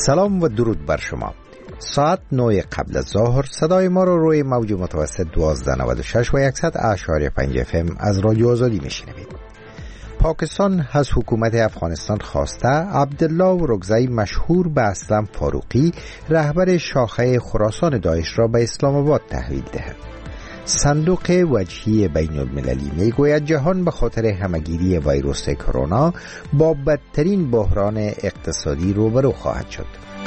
سلام و درود بر شما. ساعت 9 قبل از ظهر صدای ما رو روی موج متوسط 1296 و 100.5 FM از رادیو آزادی میشنوید. پاکستان از حکومت افغانستان خواسته عبدالله رکزی مشهور به اسلم فاروقی رهبر شاخه خراسان داعش را به اسلام آباد تحویل دهد. صندوق وجهی بین المللی می گوید جهان به خاطر همگیری ویروس کرونا با بدترین بحران اقتصادی روبرو خواهد شد.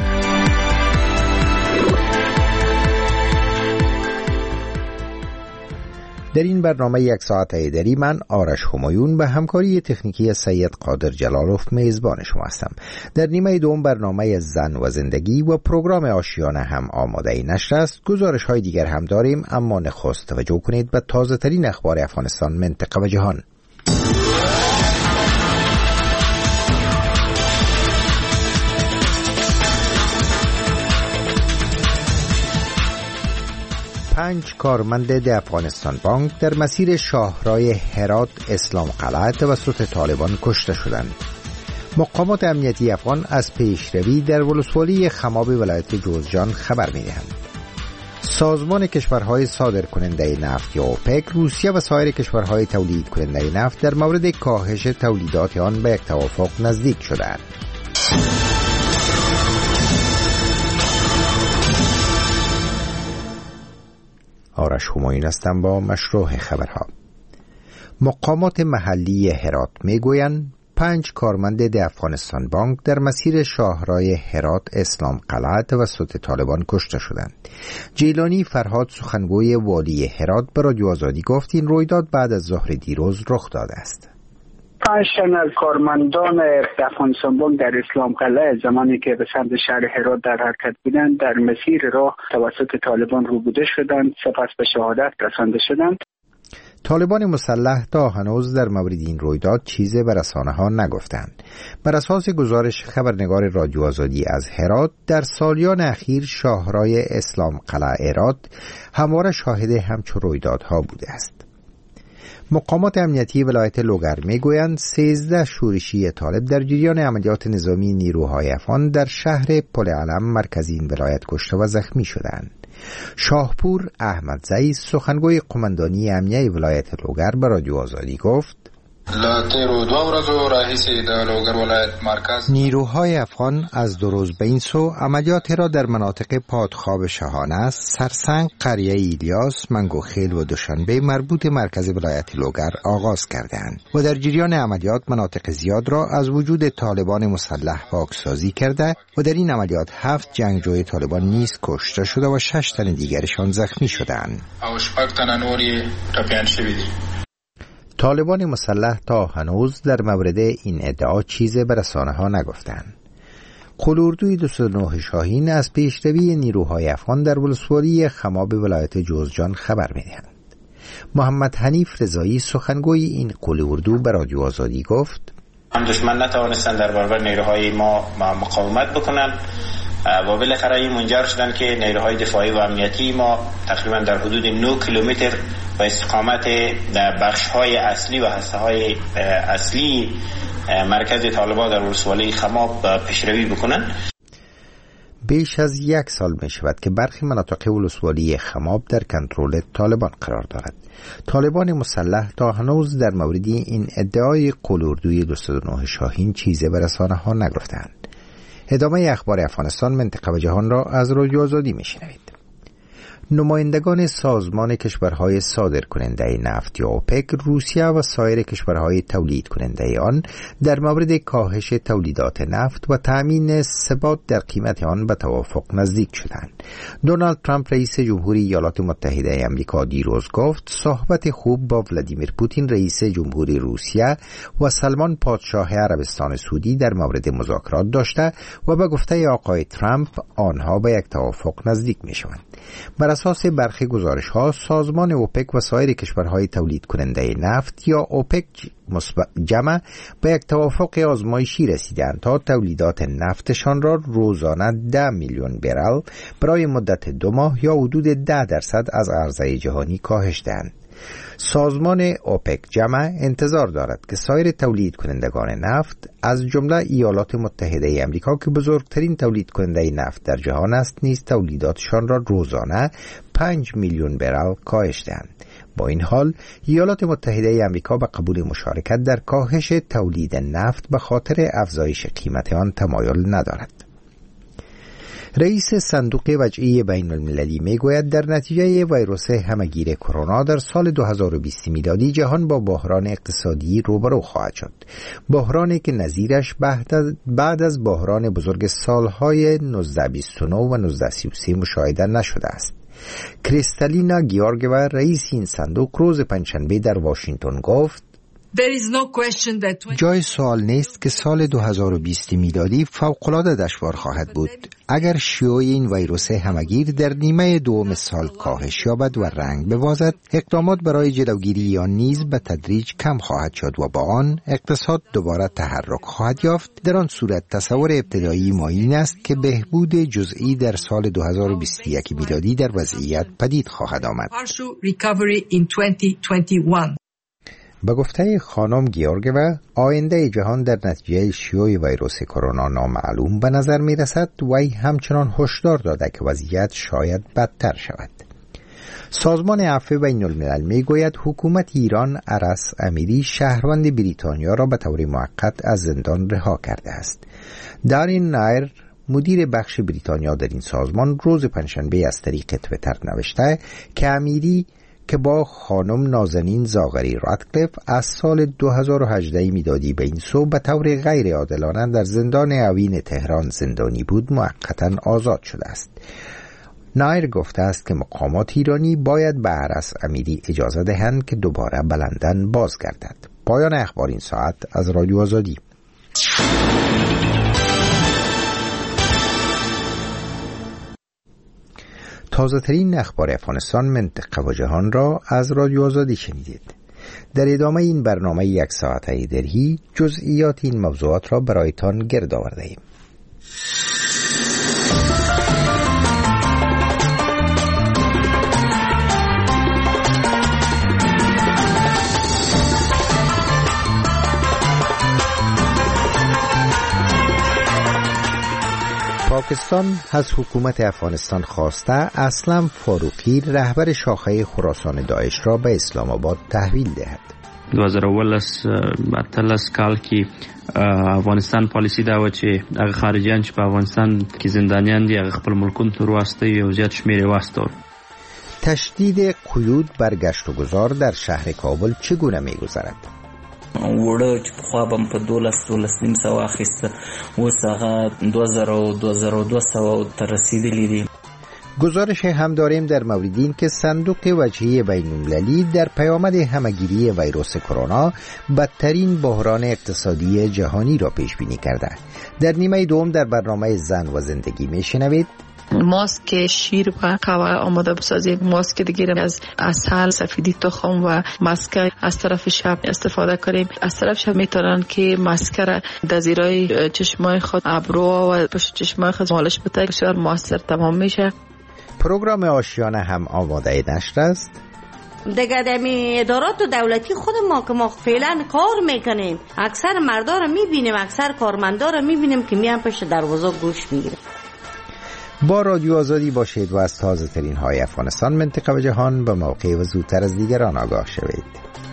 در این برنامه یک ساعته دری من آرش همایون به همکاری تکنیکی سید قادر جلالوف میزبان شما هستم. در نیمه دوم برنامه زن و زندگی و پروگرام آشیانه هم آماده نشر است. گزارش های دیگر هم داریم، اما نخست توجه کنید به تازه ترین اخبار افغانستان، منطقه و جهان. 5 کارمند افغانستان بانک در مسیر شاهراه هرات اسلام قلعه توسط طالبان کشته شدند. مقامات امنیتی افغان از پیشروی در ولسوالی خماب ولایت جوزجان خبر می‌دهند. سازمان کشورهای صادر کننده نفت یا اوپک، روسیه و سایر کشورهای تولید کننده نفت در مورد کاهش تولیدات آن به یک توافق نزدیک شدند. آرش همایون هستم با مشروع خبرها. مقامات محلی هرات میگویند 5 کارمند افغانستان بانک در مسیر شاهراه هرات اسلام قلعه توسط طالبان کشته شدند. جیلانی فرهاد سخنگوی والی هرات به رادیو آزادی گفت این رویداد بعد از ظهر دیروز رخ داده است. 5 تن از کارمندان افغانستان بانک در اسلام قلعه زمانی که به سمت شهر هرات در حرکت بودند در مسیر راه توسط طالبان روبوده شدند، سپس به شهادت رسانده شدند. طالبان مسلح تا هنوز در مورد این رویداد چیزی به رسانه‌ها نگفتند. بر اساس گزارش خبرنگار رادیو آزادی از هرات، در سالیان اخیر شاهراه اسلام قلعه هرات همواره شاهد همچون رویدادها بوده است. مقامات امنیتی ولایت لوگر میگویند 13 شورشی طالب در جریان عملیات نظامی نیروهای افغان در شهر پل علم مرکزی این ولایت کشته و زخمی شدند. شاهپور احمدزی سخنگوی قماندانی امنیه ولایت لوگر به رادیو آزادی گفت نیروهای افغان از 2 روز به این سو عملیات را در مناطق پادخواب شاهانه، سرسنگ، قریه ایلیاس، منگوخیل و دوشنبه مربوط مرکز ولایت لوگر آغاز کردند و در جریان عملیات مناطق زیاد را از وجود طالبان مسلح پاکسازی کرده و در این عملیات 7 جنگجوی طالبان نیز کشته شده و 6 تن دیگرشان زخمی شدند. طالبان مسلح تا هنوز در مورد این ادعا چیزی به رسانه‌ها نگفتند. قلاردوی 209 شاهین از پیشروی نیروهای افغان در ولسوالی خماب ولایت جوزجان خبر می‌دهند. محمد حنیف رضایی سخنگوی این قلاردو به رادیو آزادی گفت دشمن نتوانستند در برابر نیروهای ما مقاومت بکنند و بالاخره این منجر شدن که نیروهای دفاعی و امنیتی ما تقریبا در حدود 9 کیلومتر و استقامت در بخش‌های اصلی و هسته‌های اصلی مرکز طالبان در ولسوالی خماب پیشروی بکنند. بیش از 1 سال می شود که برخی مناطق ولسوالی خماب در کنترل طالبان قرار دارد. طالبان مسلح تا هنوز در مورد این ادعای قلاردوی 209 شاهین چیزی به رسانه‌ها نگفتند. ادامه اخبار افغانستان، منطقه و جهان را از رادیو آزادی میشنوید. نمایندگان سازمان کشورهای صادر کننده نفت یا اوپک، روسیه و سایر کشورهای تولید کننده آن در مورد کاهش تولیدات نفت و تأمین ثبات در قیمت آن به توافق نزدیک شدند. دونالد ترامپ رئیس جمهوری ایالات متحده آمریکا دیروز گفت صحبت خوب با ولادیمیر پوتین رئیس جمهوری روسیه و سلمان پادشاه عربستان سعودی در مورد مذاکرات داشته و به گفته آقای ترامپ آنها به یک توافق نزدیک می‌شوند. بر اساس برخی گزارش‌ها سازمان اوپک و سایر کشورهای تولید کننده نفت یا اوپک جمع به یک توافق آزمایشی رسیدند تا تولیدات نفتشان را روزانه 10 میلیون برل برای مدت 2 ماه یا حدود 10% از عرضه جهانی کاهش دهند. سازمان اوپک جمع انتظار دارد که سایر تولید کنندگان نفت از جمله ایالات متحده آمریکا که بزرگترین تولید کننده نفت در جهان است نیز تولیداتشان را روزانه 5 میلیون برل کاهش دهند. با این حال ایالات متحده آمریکا به قبول مشارکت در کاهش تولید نفت به خاطر افزایش قیمت آن تمایل ندارد. رئیس صندوق وجهی بین المللی می گوید در نتیجه ویروس همگیر کرونا در سال 2020 میلادی جهان با بحران اقتصادی روبرو خواهد شد. بحرانی که نظیرش بعد از بحران بزرگ سالهای 1929 و 1933 مشاهده نشده است. کریستالینا گیورگیوا رئیس این صندوق روز پنجشنبه در واشنگتن گفت: جای سوال نیست که سال 2020 میلادی فوق‌العاده دشوار خواهد بود. اگر شیوع این ویروس همگیر در نیمه دوم سال کاهش یابد و رنگ ببازد، اقدامات برای جلوگیری آن نیز به تدریج کم خواهد شد و با آن اقتصاد دوباره تحرک خواهد یافت. در آن صورت تصور ابتدایی ما این است که بهبود جزئی در سال 2021 میلادی در وضعیت پدید خواهد آمد. به گفته خانم گیورگیوا، آینده جهان در نتیجه شیوع ویروس کرونا نامعلوم به نظر می رسد. وی همچنان هشدار داده که وضعیت شاید بدتر شود. سازمان عفو بین الملل می گوید حکومت ایران ارس امیری شهروند بریتانیا را به طور موقت از زندان رها کرده است. دارین نایر مدیر بخش بریتانیا در این سازمان روز پنجشنبه از طریق تویتر نوشته که امیری که با خانم نازنین زاغری رادکلیف از سال 2018 میلادی به این سو به طور غیر عادلانه در زندان اوین تهران زندانی بود موقتا آزاد شده است. نایر گفته است که مقامات ایرانی باید به ارس امیری اجازه دهند که دوباره به لندن بازگردد. پایان اخبار این ساعت از رادیو آزادی. تازه ترین اخبار افغانستان، منطقه و جهان را از رادیو آزادی شنیدید. در ادامه این برنامه 1 ساعته درهی جزئیات این موضوعات را برایتان گرد آورده ایم. پاکستان از حکومت افغانستان خواسته اسلم فاروقی رهبر شاخه خراسان داعش را به اسلام آباد تحویل دهد. 2018 کال کې افغانستان پالیسی دا و چې هغه خارجيان چې په افغانستان کې زندانیان دي هغه خپل ملکونو ته واسطه او زیات شمیر واستول. تشدید قیود بر گشت و گذار در شهر کابل چگونه می‌گذرد؟ وړه چې خو به په 12 اخیسته اوس هغه 2200 ته رسیدلی دي. گزارش هم داریم در مورد این که صندوق وجهی بین المللی در پیامد همگیری ویروس کرونا بدترین بحران اقتصادی جهانی را پیش بینی کرده. در نیمه دوم در برنامه زن و زندگی میشنوید ماسک شیر و قهوه آماده بسازید. ماسک دیگه از عسل، سفیدی تخم و ماسک از طرف شب استفاده کنیم. از طرف شب میتونن که ماسک را در زیرای چشمای خود، ابرو و پشت چشمای خود مالش بده، بسیار موثر تمام میشه. پروگرام آشیانه هم آماده نشر است. دیگه دمی ادارات دولتی خود ما که ما فعلا کار میکنیم، اکثر مردا رو میبینیم، اکثر کارمندا رو میبینیم که میان پشت دروازه گوش میگیرن. با رادیو آزادی باشید و از تازه ترین های افغانستان، منطقه و جهان به موقع و زودتر از دیگران آگاه شوید.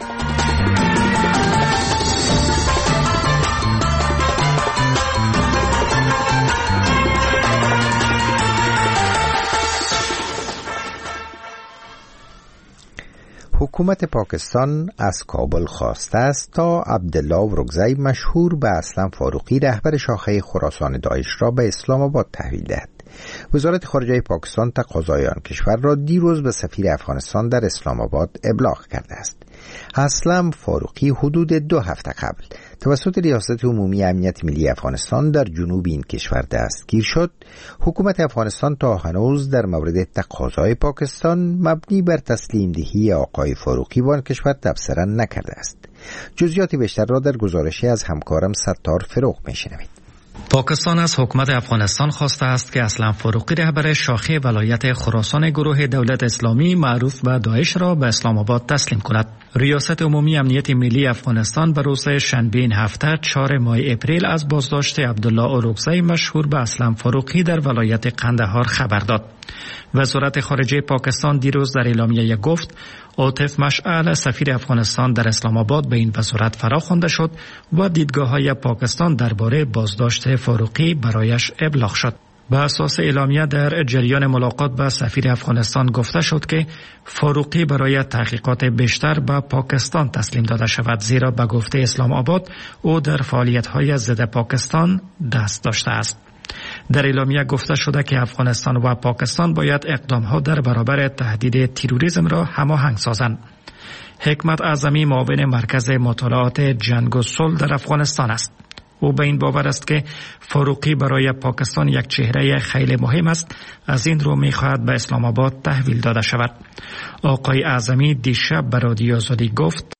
حکومت پاکستان از کابل خواسته است تا عبدالله ورکزی مشهور به اسلم فاروقی رهبر شاخه خراسان داعش را به اسلام آباد تحویل دهد. وزارت خارجه پاکستان تقاضای آن کشور را دیروز به سفیر افغانستان در اسلام آباد ابلاغ کرده است. اسلم فاروقی حدود 2 هفته قبل توسط ریاست عمومی امنیت ملی افغانستان در جنوب این کشور دستگیر شد. حکومت افغانستان تا هنوز در مورد تقاضای پاکستان مبنی بر تسلیم دهی آقای فاروقی به آن کشور تبصره نکرده است. جزئیات بیشتر را در گزارشی از همکارم ستار فروغ میشنوید. پاکستان از حکومت افغانستان خواسته است که اسلم فاروقی رهبر شاخه ولایت خراسان گروه دولت اسلامی معروف به داعش را به اسلام آباد تسلیم کند. ریاست عمومی امنیت ملی افغانستان به روز شنبه این هفته 4 ماه اپریل از بازداشت عبدالله اوروگزی مشهور به اسلم فاروقی در ولایت قندهار خبر داد. وزارت خارجه پاکستان دیروز در اعلامیه گفت عاطف مشعل سفیر افغانستان در اسلام آباد به این وزارت فراخوانده شد و دیدگاه‌های پاکستان درباره بازداشت فاروقی برایش ابلاغ شد. به اساس اعلامیه در جریان ملاقات با سفیر افغانستان گفته شد که فاروقی برای تحقیقات بیشتر به پاکستان تسلیم داده شود، زیرا به گفته اسلام آباد او در فعالیت‌های ضد پاکستان دست داشته است. در اعلامیه گفته شده که افغانستان و پاکستان باید اقدام‌ها در برابر تهدید تروریسم را هماهنگ سازند. حکمت اعظمی معاون مرکز مطالعات جنگ و صلح در افغانستان است. او به این باور است که فاروقی برای پاکستان یک چهره خیلی مهم است، از این رو می‌خواهد به اسلام آباد تحویل داده شود. آقای اعظمی دیشب به رادیو آزادی گفت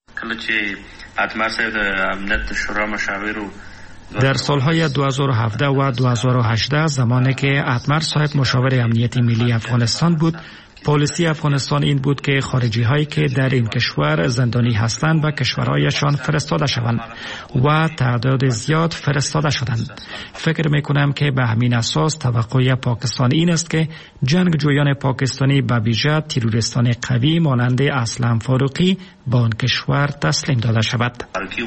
در سالهای 2017 و 2018 زمانی که اتمر صاحب مشاور امنیتی ملی افغانستان بود، پالیسی افغانستان این بود که خارجی هایی که در این کشور زندانی هستند به کشورهایشان فرستاده شوند و تعداد زیاد فرستاده شدند. فکر میکنم که به همین اساس توقع پاکستان این است که جنگجویان پاکستانی به ویژه تروریستان قوی مانند اسلم فاروقی به آن کشور تسلیم داده شود.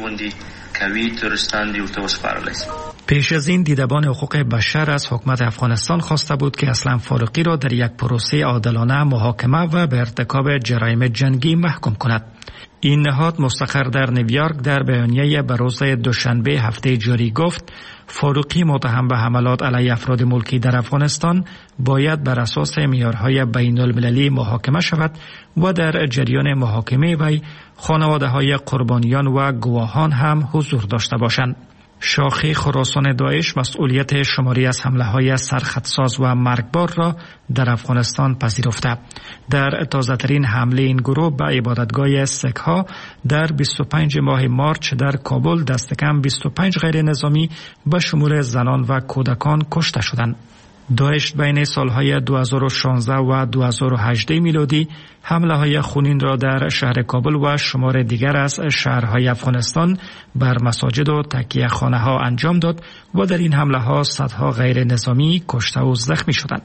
پیش از این دیدبان حقوق بشر از حکومت افغانستان خواسته بود که اسلم فاروقی را در یک پروسه عادلانه محاکمه و به ارتکاب جرایم جنگی محکوم کند. این نهاد مستقر در نیویورک در بیانیه به روز دوشنبه هفته جاری گفت فاروقی متهم به حملات علیه افراد ملکی در افغانستان باید بر اساس معیارهای بین المللی محاکمه شود و در جریان محاکمه وی خانواده‌های قربانیان و گواهان هم حضور داشته باشند. شاخه خراسان داعش مسئولیت شماری از حمله‌های سرخطساز و مرگبار را در افغانستان پذیرفته. در تازه‌ترین حمله این گروه به عبادتگاه سک‌ها در 25 ماه مارچ در کابل دست کم 25 غیر نظامی به شمول زنان و کودکان کشته شدند. داعش بین سالهای 2016 و 2018 میلادی حمله‌های خونین را در شهر کابل و شمار دیگر از شهرهای افغانستان بر مساجد و تکیه خانه‌ها انجام داد و در این حمله‌ها صدها غیر نظامی کشته و زخمی شدند.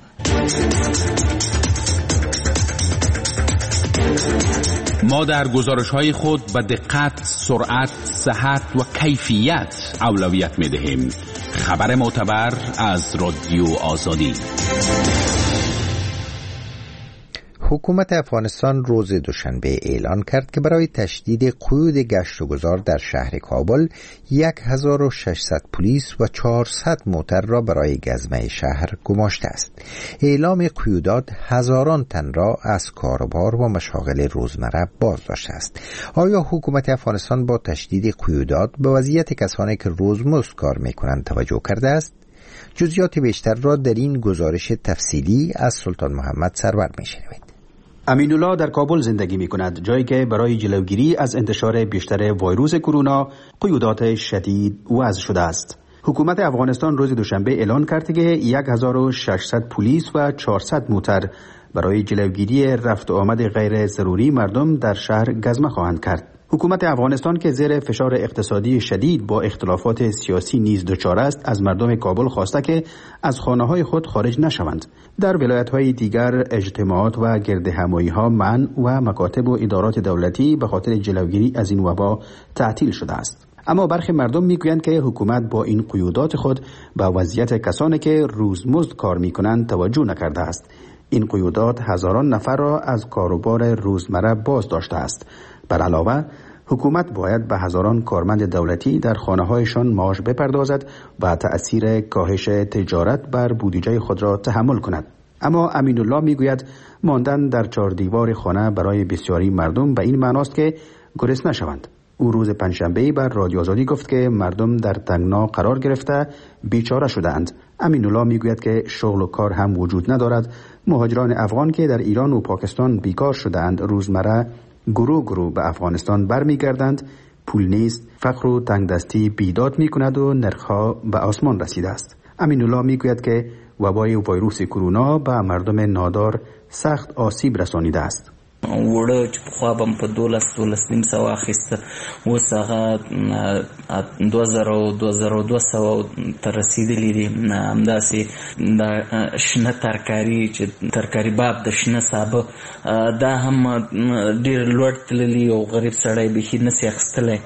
ما در گزارش‌های خود به دقت، سرعت، صحت و کیفیت اولویت می‌دهیم. خبر معتبر از رادیو آزادی. حکومت افغانستان روز دوشنبه اعلان کرد که برای تشدید قیود گشت و گذار در شهر کابل 1600 پلیس و 400 موتر را برای گزمه شهر گماشته است. اعلام قیودات هزاران تن را از کاروبار و مشاغل روزمره باز داشته است. آیا حکومت افغانستان با تشدید قیودات به وضعیت کسانی که روزمزد کار می‌کنند توجه کرده است؟ جزئیات بیشتر را در این گزارش تفصیلی از سلطان محمد سرور می‌شنوید. امین‌الله در کابل زندگی می‌کند، جایی که برای جلوگیری از انتشار بیشتر ویروس کرونا قیودات شدید وضع شده است. حکومت افغانستان روز دوشنبه اعلان کرد که 1600 پلیس و 400 موتر برای جلوگیری رفت و آمد غیر ضروری مردم در شهر گزمه خواهند کرد. حکومت افغانستان که زیر فشار اقتصادی شدید با اختلافات سیاسی نیز دچار است، از مردم کابل خواسته که از خانه‌های خود خارج نشوند. در ولایت‌های دیگر اجتماعات و گردهمایی‌ها منع و مکاتب و ادارات دولتی به خاطر جلوگیری از این وبا تعطیل شده است. اما برخی مردم میگویند که حکومت با این قیودات خود به وضعیت کسانی که روزمزد کار میکنند توجه نکرده است. این قیودات هزاران نفر را از کاروبار روزمره باز داشته است. بر علاوه حکومت باید به هزاران کارمند دولتی در خانه‌هایشان معاش بپردازد و تأثیر کاهش تجارت بر بودجه خود را تحمل کند. اما امین‌الله میگوید ماندن در چهار دیوار خانه برای بسیاری مردم به این معناست که گرسنه شوند. او روز پنجشنبه بر رادیو آزادی گفت که مردم در تنگنا قرار گرفته بیچاره شده‌اند. امین‌الله میگوید که شغل و کار هم وجود ندارد. مهاجران افغان که در ایران و پاکستان بیکار شده‌اند روزمره گروه به افغانستان برمیگردند. پول نیست، فقر و تنگدستی بیداد می‌کند و نرخ‌ها به آسمان رسیده است. امین‌الله میگوید که وبای ویروس کرونا به مردم نادار سخت آسیب رسانیده است. وړه چې په خوا بم په 12 نیم سو اخیسته اوس هغه 2200 ته رسیدلی دي. همداسې د شنه ترکاري چې ترکاري باب د شنه سابه دا هم ډېر لوړ تللی او غریب سړی بیخي نسي اخیستلی.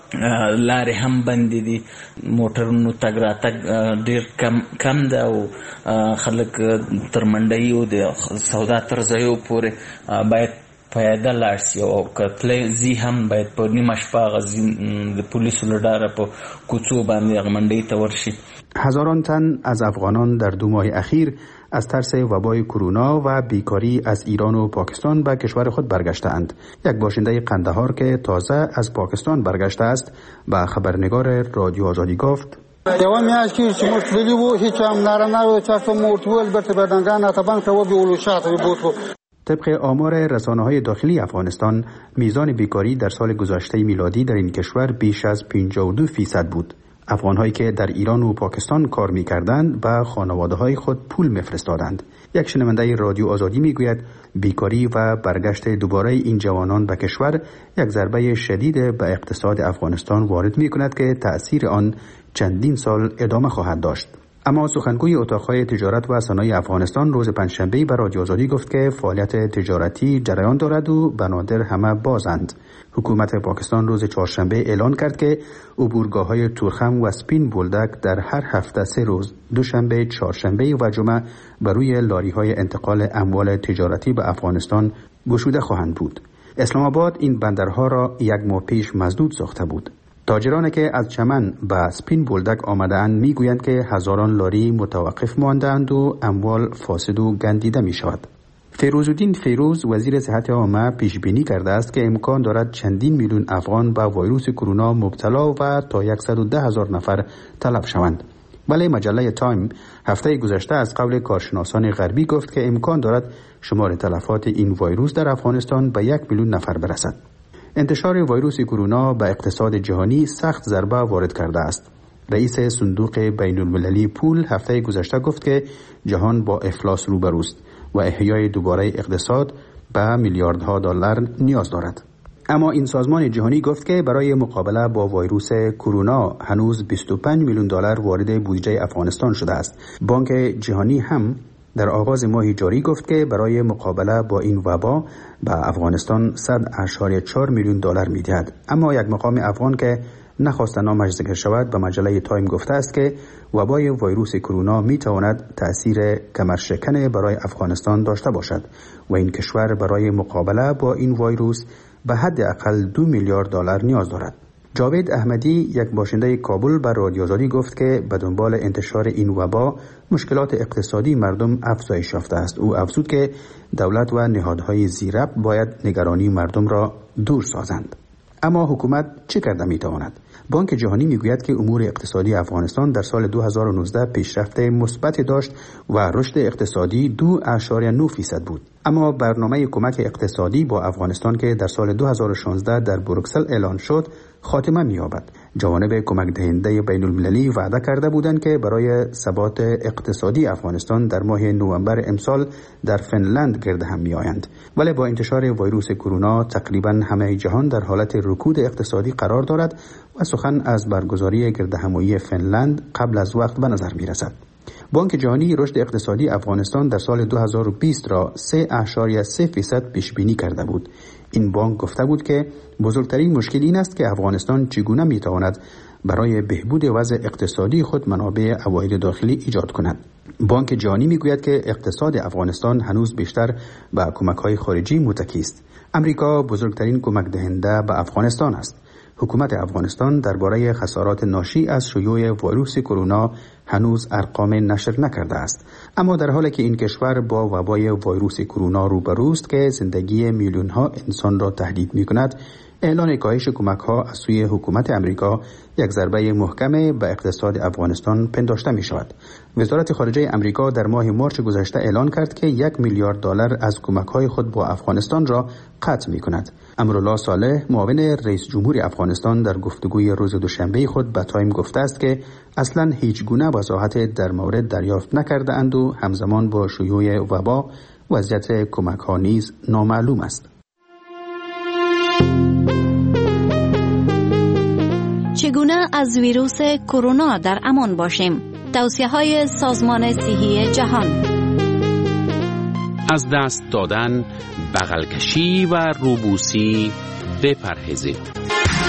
لارې هم بندې دي، موټرونو تګ راتګ ډېر کم ده او خلک تر منډیو د سودا تر ځایو پورې باید پیاده لاړ شي او که ځي هم باید په نیمه شپه د پولیسو له ډاره په کوڅو باندې هغه منډۍ ته ورشي. هزاران تن از افغانان در 2 ماه اخیر از ترس وبای کرونا و بیکاری از ایران و پاکستان به کشور خود برگشته‌اند. یک باشنده قندهار که تازه از پاکستان برگشته است به خبرنگار رادیو آزادی گفت: یوه میاشت کې چې موږ تللي وو هیڅ هم نارنه و چا ته مو ورته وویل بیرته بدنګان راته بند کړه وبیولو شاته بوتلو. طبق آمار رسانه‌های داخلی افغانستان میزان بیکاری در سال گذشته میلادی در این کشور بیش از 52% بود. افغان‌هایی که در ایران و پاکستان کار می‌کردند به خانواده‌های خود پول می‌فرستادند. یک شنونده رادیو آزادی می‌گوید بیکاری و برگشت دوباره این جوانان به کشور یک ضربه شدید به اقتصاد افغانستان وارد می‌کند که تأثیر آن چندین سال ادامه خواهد داشت. اما سخنگوی اتاق‌های تجارت و صنایع افغانستان روز پنجشنبه به رادیو آزادی گفت که فعالیت تجارتی جریان دارد و بنادر همه بازند. حکومت پاکستان روز چهارشنبه اعلان کرد که عبورگاه‌های تورخم و سپین بولدک در هر هفته 3 روز، دوشنبه، چهارشنبه و جمعه بر روی لاری‌های انتقال اموال تجارتی به افغانستان گشوده خواهند بود. اسلام آباد این بندرها را 1 ماه پیش مسدود ساخته بود. تاجرانی که از چمن به سپین بولدک آمده‌اند میگویند که هزاران لاری متوقف ماندند و اموال فاسد و گندیده می شود. فیروزالدین فیروز وزیر صحت عامه پیش بینی کرده است که امکان دارد چندین میلیون افغان به ویروس کرونا مبتلا و تا 110,000 نفر تلف شوند. ولی مجله تایم هفته گذشته از قول کارشناسان غربی گفت که امکان دارد شمار تلفات این ویروس در افغانستان به 1 میلیون نفر برسد. انتشار ویروس کرونا به اقتصاد جهانی سخت ضربه وارد کرده است. رئیس صندوق بین المللی پول هفته گذشته گفت که جهان با افلاس روبروست و احیای دوباره اقتصاد به میلیاردها دلار نیاز دارد. اما این سازمان جهانی گفت که برای مقابله با ویروس کرونا هنوز 25 میلیون دلار وارد بودجه افغانستان شده است. بانک جهانی هم در آغاز ماه جاری گفت که برای مقابله با این وبا به افغانستان 100.4 میلیون دلار می‌دهد. اما یک مقام افغان که نخواست نامش ذکر شود به مجله تایم گفته است که وبای ویروس کرونا می‌تواند تأثیر کمرشکن برای افغانستان داشته باشد و این کشور برای مقابله با این ویروس به حداقل 2 میلیارد دلار نیاز دارد. جاوید احمدی یک باشنده کابل به رادیو آزادی گفت که به دنبال انتشار این وبا مشکلات اقتصادی مردم افزایش یافته است. او افزود که دولت و نهادهای ذی‌ربط باید نگرانی مردم را دور سازند. اما حکومت چه کرده میتواند؟ بانک جهانی میگوید که امور اقتصادی افغانستان در سال 2019 پیشرفت مثبت داشت و رشد اقتصادی 2.9% بود. اما برنامه کمک اقتصادی با افغانستان که در سال 2016 در بروکسل اعلان شد خاتمه می‌یابد. جوانب کمک دهنده بین المللی وعده کرده بودند که برای ثبات اقتصادی افغانستان در ماه نوامبر امسال در فنلند گرد هم می‌آیند. ولی با انتشار ویروس کرونا تقریبا همه جهان در حالت رکود اقتصادی قرار دارد و سخن از برگزاری گردهمایی فنلند قبل از وقت به نظر می‌رسد. بانک جهانی رشد اقتصادی افغانستان در سال 2020 را 3.3% پیش بینی کرده بود. این بانک گفته بود که بزرگترین مشکل این است که افغانستان چگونه میتواند برای بهبود وضع اقتصادی خود منابع عواید داخلی ایجاد کند. بانک جهانی میگوید که اقتصاد افغانستان هنوز بیشتر به کمک‌های خارجی متکی است. امریکا بزرگترین کمک دهنده به افغانستان است. حکومت افغانستان درباره خسارات ناشی از شیوع ویروس کرونا هنوز ارقام نشر نکرده است. اما در حالی که این کشور با وبای ویروس کرونا روبروست که زندگی میلیون‌ها انسان را تهدید می‌کند، اعلان کاهش کمک‌ها از سوی حکومت امریکا یک ضربه محکم به اقتصاد افغانستان پنداشته می شود. وزارت خارجه امریکا در ماه مارس گذشته اعلان کرد که $1 میلیارد از کمک‌های خود با افغانستان را قطع می کند. امرالله صالح معاون رئیس جمهور افغانستان در گفتگوی روز دوشنبه خود به تایم گفته است که اصلاً هیچ گونه وضاحت در مورد دریافت نکرده اند و همزمان با شیوع وبا وضعیت کمک‌ها نیز نامعلوم است. چگونه از ویروس کرونا در امان باشیم؟ توصیه‌های سازمان صحی جهان. از دست دادن، بغل کشی و روبوسی بپرهیزید.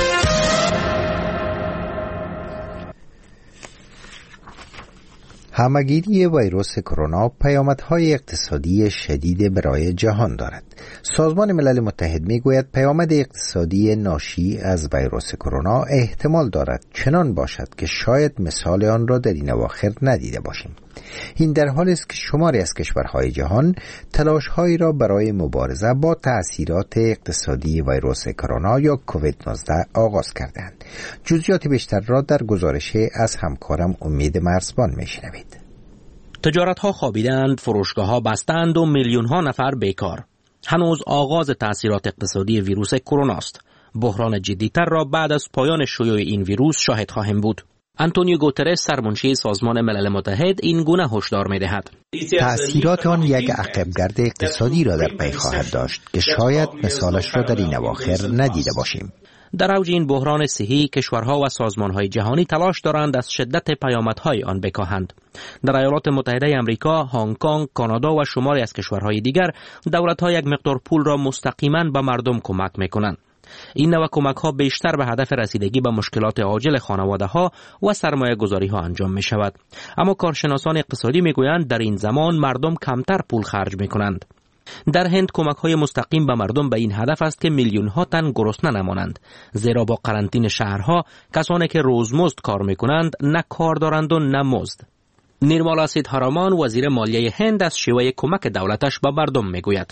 همه‌گیری ویروس کرونا پیامدهای اقتصادی شدید برای جهان دارد. سازمان ملل متحد میگوید پیامد اقتصادی ناشی از ویروس کرونا احتمال دارد چنان باشد که شاید مثال آن را در این اواخر ندیده باشیم. این در حالی است که شماری از کشورهای جهان تلاش‌هایی را برای مبارزه با تأثیرات اقتصادی ویروس کرونا یا کووید 19 آغاز کردند. جزئیات بیشتر را در گزارشی از همکارم امید مرزبان میشنوید. تجارت‌ها خوابیدند، فروشگاه‌ها بستند و میلیون‌ها نفر بیکار. هنوز آغاز تأثیرات اقتصادی ویروس کرونا است. بحران جدی‌تر را بعد از پایان شیوع این ویروس شاهد خواهیم بود. آنتونیو گوترس سرمنشی سازمان ملل متحد این گونه هشدار می‌دهد. تأثیرات آن یک عقب‌گرد اقتصادی را در پی خواهد داشت که شاید مثالش را در این اواخر ندیده باشیم. در اوج این بحران صحی کشورها و سازمان‌های جهانی تلاش دارند از شدت پیامدهای آن بکاهند. در ایالات متحده آمریکا، هنگ کنگ، کانادا و شماری از کشورهای دیگر دولت‌ها یک مقدار پول را مستقیما به مردم کمک می‌کنند. این نوع کمک‌ها بیشتر به هدف رسیدگی به مشکلات عاجل خانواده‌ها و سرمایه‌گذاری‌ها انجام می‌شود. اما کارشناسان اقتصادی می‌گویند در این زمان مردم کمتر پول خرج می‌کنند. در هند کمک‌های مستقیم به مردم به این هدف است که میلیون‌ها تن گرسنه نمانند، زیرا با قرنطینه شهرها کسانی که روزمزد کار می‌کنند نه کار دارند و نه مزد. نیرمالا سیدهارامان وزیر مالیه هند از شیوه کمک دولتش به مردم می‌گوید: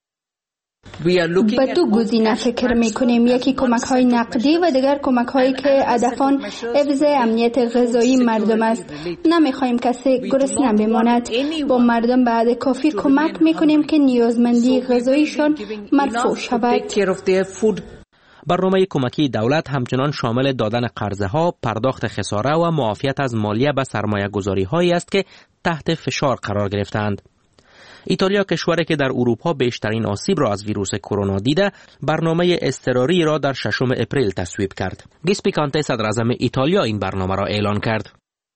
به دو گزینه فکر میکنیم، یکی کمک های نقدی و دیگر کمک هایی که هدف آن حفظ امنیت غذایی مردم است. نمیخوایم کسی گرسنه بماند. با مردم به حد کافی کمک میکنیم که نیازمندی غذاییشان مرفوع شود. برنامه کمکی دولت همچنان شامل دادن قرضه ها، پرداخت خساره و معافیت از مالیه به سرمایه گذاری هایی است که تحت فشار قرار گرفتند. ایتالیا، کشوری که در اروپا بیشترین آسیب را از ویروس کرونا دیده، برنامه اضطراری را در 6 اپریل تصویب کرد. گیسپی کانته صدر اعظم ایتالیا این برنامه را اعلان کرد.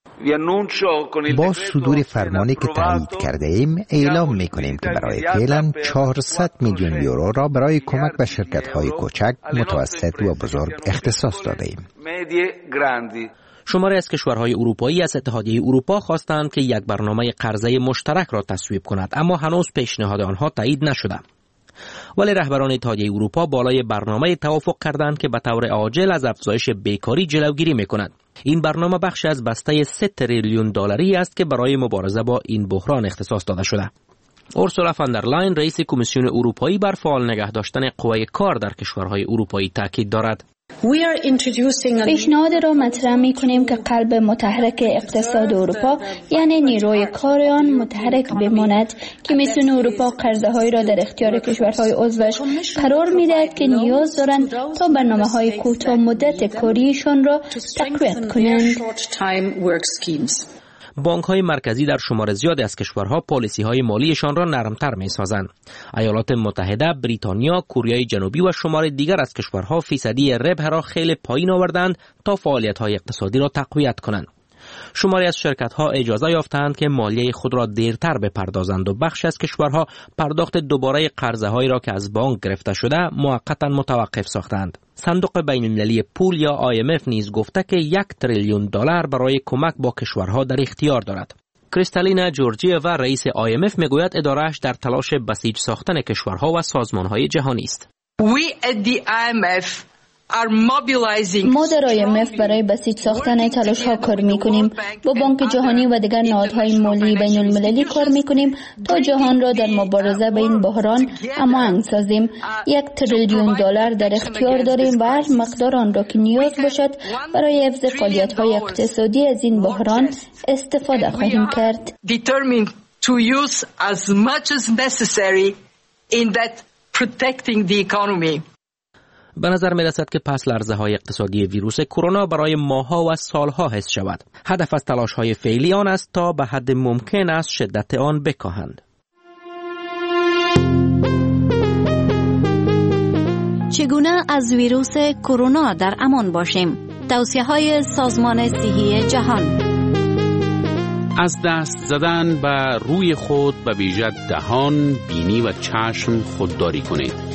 با صدور فرمانی که تایید کرده ایم اعلام می‌کنیم که برای فعلا 400 میلیون یورو را برای کمک به شرکت‌های کوچک، متوسط و بزرگ اختصاص داده ایم. شماری از کشورهای اروپایی از اتحادیه اروپا خواستند که یک برنامه قرضه مشترک را تصویب کند، اما هنوز پیشنهاد آنها تایید نشده. ولی رهبران اتحادیه اروپا بالای برنامه توافق کردند که به طور عاجل از افزایش بیکاری جلوگیری می‌کند. این برنامه بخشی از بسته 3 تریلیون دلاری است که برای مبارزه با این بحران اختصاص داده شده. اورسولا فاندرلاین رئیس کمیسیون اروپایی بر فعال نگه داشتن قوه کار در کشورهای اروپایی تاکید دارد. پیشنهاد را مطرح می‌کنیم که قلب متحرک اقتصاد اروپا یعنی نیروی کار آن متحرک بماند. کمیسیون اروپا قرضه‌هایی را در اختیار کشورهای عضوش قرار می‌دهد که نیاز دارند تا برنامه‌های کوتاه مدت کاریشان را تقویت کنند. بانک‌های مرکزی در شمار زیادی از کشورها پالیسی‌های مالیشان را نرمتر می‌سازند. ایالات متحده، بریتانیا، کره جنوبی و شمار دیگر از کشورها فیصدی ربح را خیلی پایین آوردند تا فعالیت‌های اقتصادی را تقویت کنند. شماری از شرکت‌ها اجازه یافتند که مالیه خود را دیرتر بپردازند و بخش از کشورها پرداخت دوباره قرضه‌هایی را که از بانک گرفته شده موقتاً متوقف ساختند. صندوق بین‌المللی پول یا IMF نیز گفته که 1 تریلیون دلار برای کمک با کشورها در اختیار دارد. کریستالینا جورجیوا رئیس IMF میگوید اداره‌اش در تلاش بسیج ساختن کشورها و سازمان‌های جهانی است. ما در IMF برای بسیج ساختن تلاش ها کار می کنیم. با بانک جهانی و دیگر نهادهای مالی بین المللی کار می کنیم تا جهان را در مبارزه با این بحران هماهنگ سازیم. $1 تریلیون در اختیار داریم و هر مقدار آن را که نیاز باشد برای حفظ فعالیت های اقتصادی از این بحران استفاده خواهیم کرد. به نظر می رسد که پس لرزه های اقتصادی ویروس کرونا برای ماه‌ها و سالها حس شود. هدف از تلاش های فعلی آن است تا به حد ممکن از شدت آن بکاهند. چگونه از ویروس کرونا در امان باشیم؟ توصیه‌های سازمان صحی جهان. از دست زدن به روی خود به ویژه دهان، بینی و چشم خودداری کنید.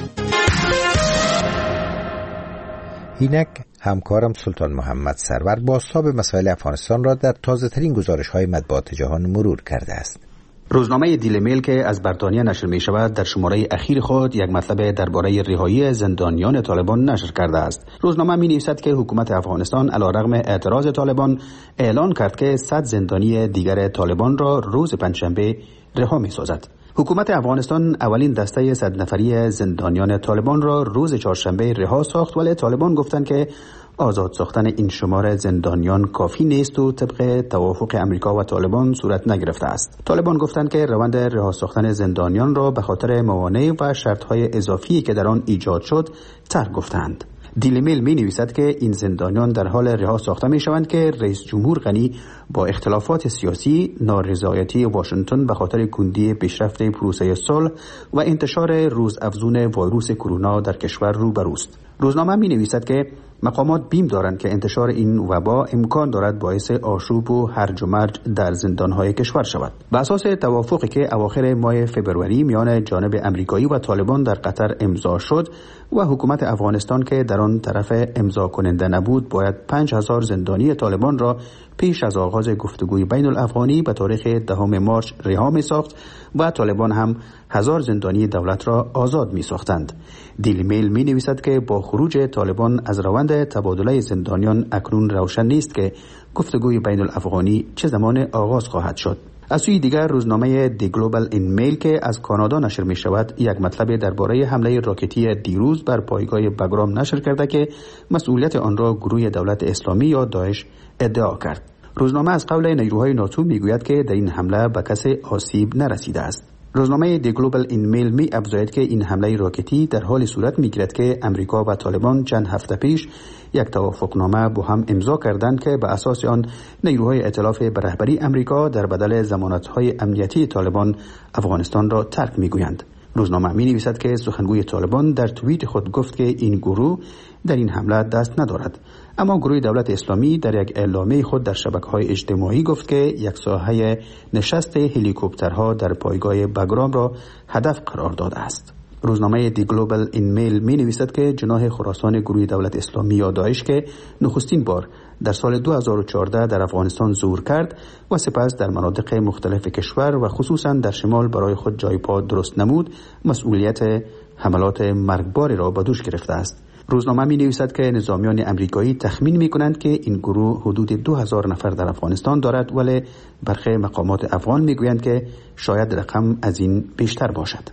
اینک همکارم سلطان محمد سرور بازتاب مسائل افغانستان را در تازه ترین گزارش های مطبوعات جهان مرور کرده است. روزنامه دیلی میل که از بریتانیا نشر می شود در شماره اخیر خود یک مطلب درباره رهایی زندانیان طالبان نشر کرده است. روزنامه می نویسد که حکومت افغانستان علیرغم اعتراض طالبان اعلان کرد که 100 زندانی دیگر طالبان را روز پنجشنبه رها می سازد. حکومت افغانستان اولین دسته 100 نفری زندانیان طالبان را روز چهارشنبه رها ساخت، ولی طالبان گفتند که آزاد ساختن این شمار زندانیان کافی نیست و طبق توافق امریکا و طالبان صورت نگرفته است. طالبان گفتند که روند رها ساختن زندانیان را به خاطر موانع و شرط‌های اضافی که در آن ایجاد شد ترک گفتند. دیلی میل می نویسد که این زندانیان در حال رها ساخته می شوند که رئیس جمهور غنی با اختلافات سیاسی، نارضایتی واشنگتن به خاطر کندی پیشرفت پروسه صلح و انتشار روزافزون ویروس کرونا در کشور روبروست. روزنامه می نویسد که مقامات بیم دارند که انتشار این وبا امکان دارد باعث آشوب و هرج و مرج در زندانهای کشور شود. به اساس توافقی که اواخر ماه فوریه میان جانب امریکایی و طالبان در قطر امضا شد و حکومت افغانستان که در آن طرف امضا کننده نبود، باید 5000 زندانی طالبان را پیش از آغاز گفتگوی بین الافغانی به تاریخ 10 مارس رها می ساخت و طالبان هم 1000 زندانی دولت را آزاد می ساختند. دیلی میل می نویسد که با خروج طالبان از روند تبادله زندانیان اکنون روشن نیست که گفتگوی بین الافغانی چه زمان آغاز خواهد شد. از سوی دیگر روزنامه دی گلوبال این میل که از کانادا نشر می شود یک مطلب درباره حمله راکتی دیروز بر پایگاه بگرام نشر کرده که مسئولیت آن را گروه دولت اسلامی یا داعش ادعا کرد. روزنامه از قول نیروهای ناتو می گوید که در این حمله به کسی آسیب نرسیده است. روزنامه دی گلوبال این میل می افزاید که این حمله راکتی در حال صورت می گیرد که امریکا و طالبان چند هفته پیش یک توافقنامه با هم امضا کردند که به اساس آن نیروهای ائتلاف به رهبری امریکا در بدل ضمانت‌های امنیتی طالبان افغانستان را ترک می‌گویند. روزنامه می‌نویسد که سخنگوی طالبان در توییت خود گفت که این گروه در این حمله دست ندارد، اما گروه دولت اسلامی در یک اعلامیه خود در شبکه‌های اجتماعی گفت که یک ساحه نشست هلیکوپترها در پایگاه بگرام را هدف قرار داده است. روزنامه دی گلوبال این میل می نویسد که جناح خراسان گروه دولت اسلامی یا داعش که نخستین بار در سال 2014 در افغانستان ظهور کرد و سپس در مناطق مختلف کشور و خصوصا در شمال برای خود جای پا درست نمود، مسئولیت حملات مرگباری را به دوش گرفته است. روزنامه می نویسد که نظامیان امریکایی تخمین می کنند که این گروه حدود 2000 نفر در افغانستان دارد، ولی برخی مقامات افغان می گویند که شاید رقم از این بیشتر باشد.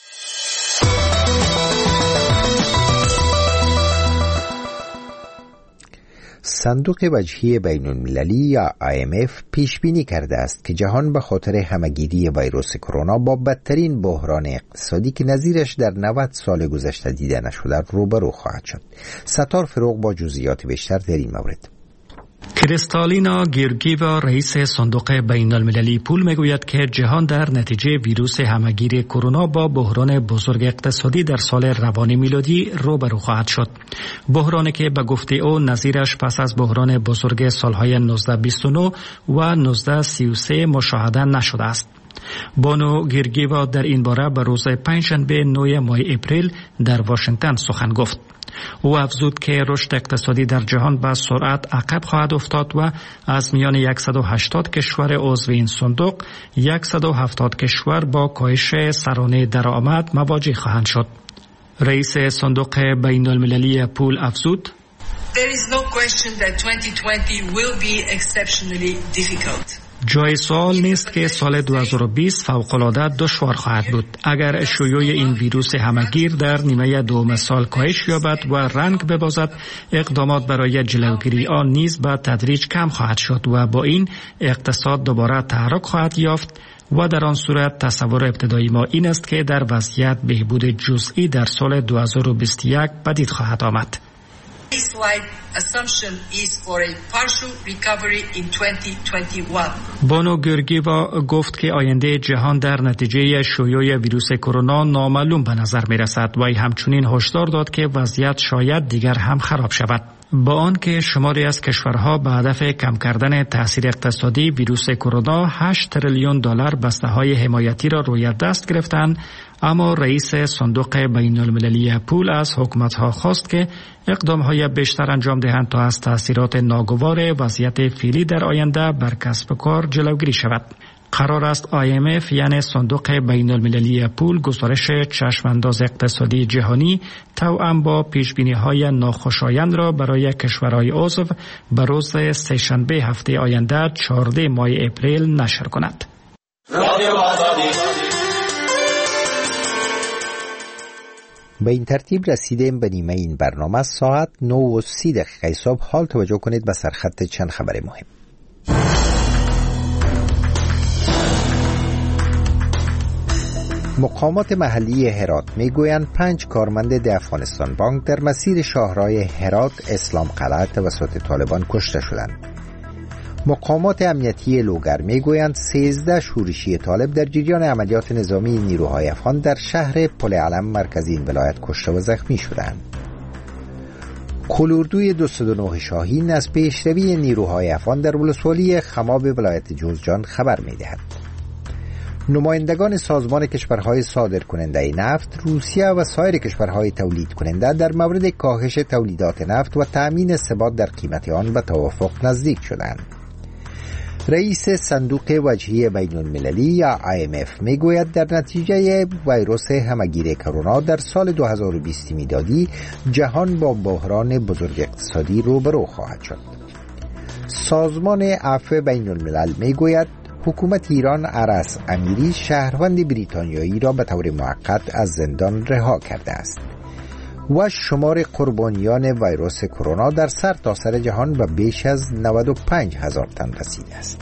صندوق وجهی بین المللی یا IMF پیش بینی کرده است که جهان به خاطر همه‌گیری ویروس کرونا با بدترین بحران اقتصادی که نظیرش در 90 سال گذشته دیده نشده روبرو خواهد شد. ستار فروغ با جزئیات بیشتر در این مورد. کریستالینا گیورگیوا رئیس صندوق بین المللی پول میگوید که جهان در نتیجه ویروس همه‌گیر کرونا با بحران بزرگ اقتصادی در سال روان میلادی روبرو خواهد شد. بحرانی که به گفته او نظیرش پس از بحران بزرگ سالهای 1929 و 1933 مشاهده نشده است. بانو گیورگیوا در این باره به روز پنجشنبه 9 ماه اپریل در واشنگتن سخن گفت. او افزود که رشد اقتصادی در جهان به سرعت عقب خواهد افتاد و از میان 180 کشور عضو این صندوق 170 کشور با کاهش سرانه درآمد مواجه خواهند شد. رئیس صندوق بین المللی پول افزود: There is no question that 2020 will be exceptionally difficult. جای سوال نیست که سال 2020 فوق‌العاده دشوار خواهد بود. اگر شیوع این ویروس همه‌گیر در نیمه دوم سال کاهش یابد و رنگ ببازد، اقدامات برای جلوگیری آن نیز به تدریج کم خواهد شد و با این اقتصاد دوباره تحرک خواهد یافت و در آن صورت تصور ابتدایی ما این است که در وضعیت بهبود جزئی در سال 2021 پدید خواهد آمد. بانو گیورگیوا گفت که آینده جهان در نتیجه شیوع ویروس کرونا نامعلوم به نظر می رسد و همچنین هشدار داد که وضعیت شاید دیگر هم خراب شود. با آنکه شماری از کشورها به هدف کم کردن تاثیر اقتصادی ویروس کرونا 8 تریلیون دلار بسته‌های حمایتی را روی دست گرفتند، اما رئیس صندوق بین المللی پول از حکومت‌ها خواست که اقدام‌های بیشتر انجام دهند تا از تاثیرات ناگوار وضعیت فعلی در آینده بر کسب و کار جلوگیری شود. قرار است IMF یعنی صندوق بین المللی پول گزارش چشمانداز اقتصادی جهانی توأم با پیشبینی‌های ناخوشایند را برای کشورهای عضو به روز سه‌شنبه هفته آینده 14 ماه اپریل نشر کند. به این ترتیب رسیدیم به نیمه این برنامه. ساعت 9:30 صبح. حال توجه کنید به سرخط چند خبر مهم. مقامات محلی هرات میگویند 5 کارمند د افغانستان بانک در مسیر شاهراه هرات اسلام قلعه توسط طالبان کشته شدند. مقامات امنیتی لوگر میگویند 13 شورشی طالب در جریان عملیات نظامی نیروهای افغان در شهر پل علم مرکزی این ولایت کشته و زخمی شدند. کلوردوی 209 شاهین از پیشروی نیروهای افغان در ولسوالی خماب ولایت جوزجان خبر میدهد. نمایندگان سازمان کشورهای صادرکننده نفت، روسیه و سایر کشورهای تولید کننده در مورد کاهش تولیدات نفت و تأمین ثبات در قیمت آن به توافق نزدیک شدند. رئیس صندوق وجهی بین المللی یا IMF میگوید در نتیجه ویروس همه‌گیر کرونا در سال 2020 میلادی جهان با بحران بزرگ اقتصادی روبرو خواهد شد. سازمان عفو بین الملل میگوید حکومت ایران عرس امیری شهروند بریتانیایی را به طور موقت از زندان رها کرده است و شمار قربانیان ویروس کرونا در سرتاسر جهان به بیش از 95,000 تن رسیده است.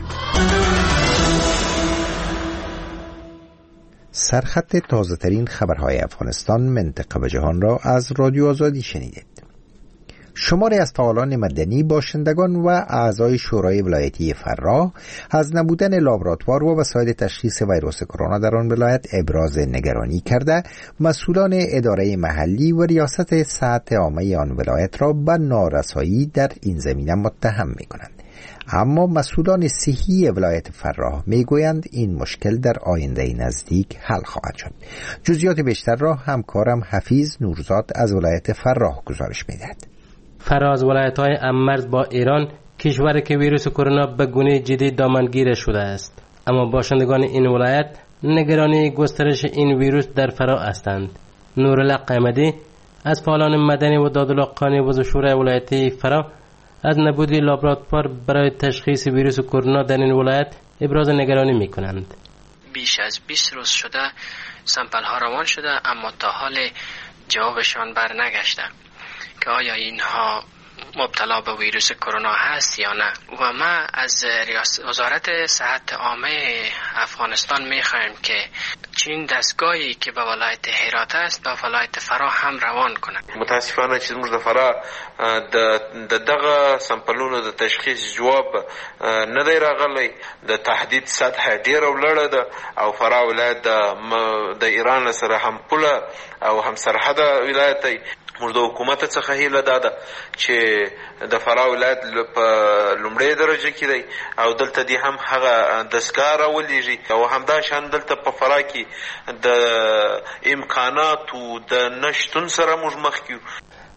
سرخط تازه ترین خبرهای افغانستان، منطقه و جهان را از رادیو آزادی شنیدید. شماری از فعالان مدنی، باشندگان و اعضای شورای ولایتی فراه از نبودن لابراتوار و وسایل تشخیص ویروس کرونا در آن ولایت ابراز نگرانی کرده، مسئولان اداره محلی و ریاست صحت عامه آن ولایت را به نارسایی در این زمینه متهم می‌کنند. اما مسئولان صحی ولایت فراه میگویند این مشکل در آینده نزدیک حل خواهد شد. جزئیات بیشتر را همکارم حفیظ نورزاد از ولایت فراه گزارش می‌دهد. فراه از ولایت‌های هم‌مرز با ایران کشوری که ویروس کرونا به گونه جدی دامنگیر شده است، اما باشندگان این ولایت نگرانی گسترش این ویروس در فراه هستند. نورالله قیمدی از فعالان مدنی و دادالله قانی عضو شورای ولایتی فراه از نبود لابراتوار برای تشخیص ویروس کرونا در این ولایت ابراز نگرانی می‌کنند. بیش از 20 روز شده سامپل‌ها روان شده، اما تا حال جوابشان برنگشته که آیا اینها مبتلا به ویروس کرونا هست یا نه. و ما از وزارت صحت عامه افغانستان میخوایم که چین دستگاهی که به ولایت هرات است به ولایت فراه هم روان کنند. متاسفانه چې موږ د فراه د دغه سمپلونو د تشخیص جواب نه دی راغلی. د تحدید سطح ډیره لوړه ده او فراه ولایت د ایران سره هم پوله او هم سرحد ولایت دی. موږ د حکومت څخه هیله ده چې د فراه ولایت په لومړی درجه کې دی او دلته دی هم هغه دستګاه راولېږي او همدا شان دلته په فراه کې د امکاناتو د نشتون سره موږ مخ کیو.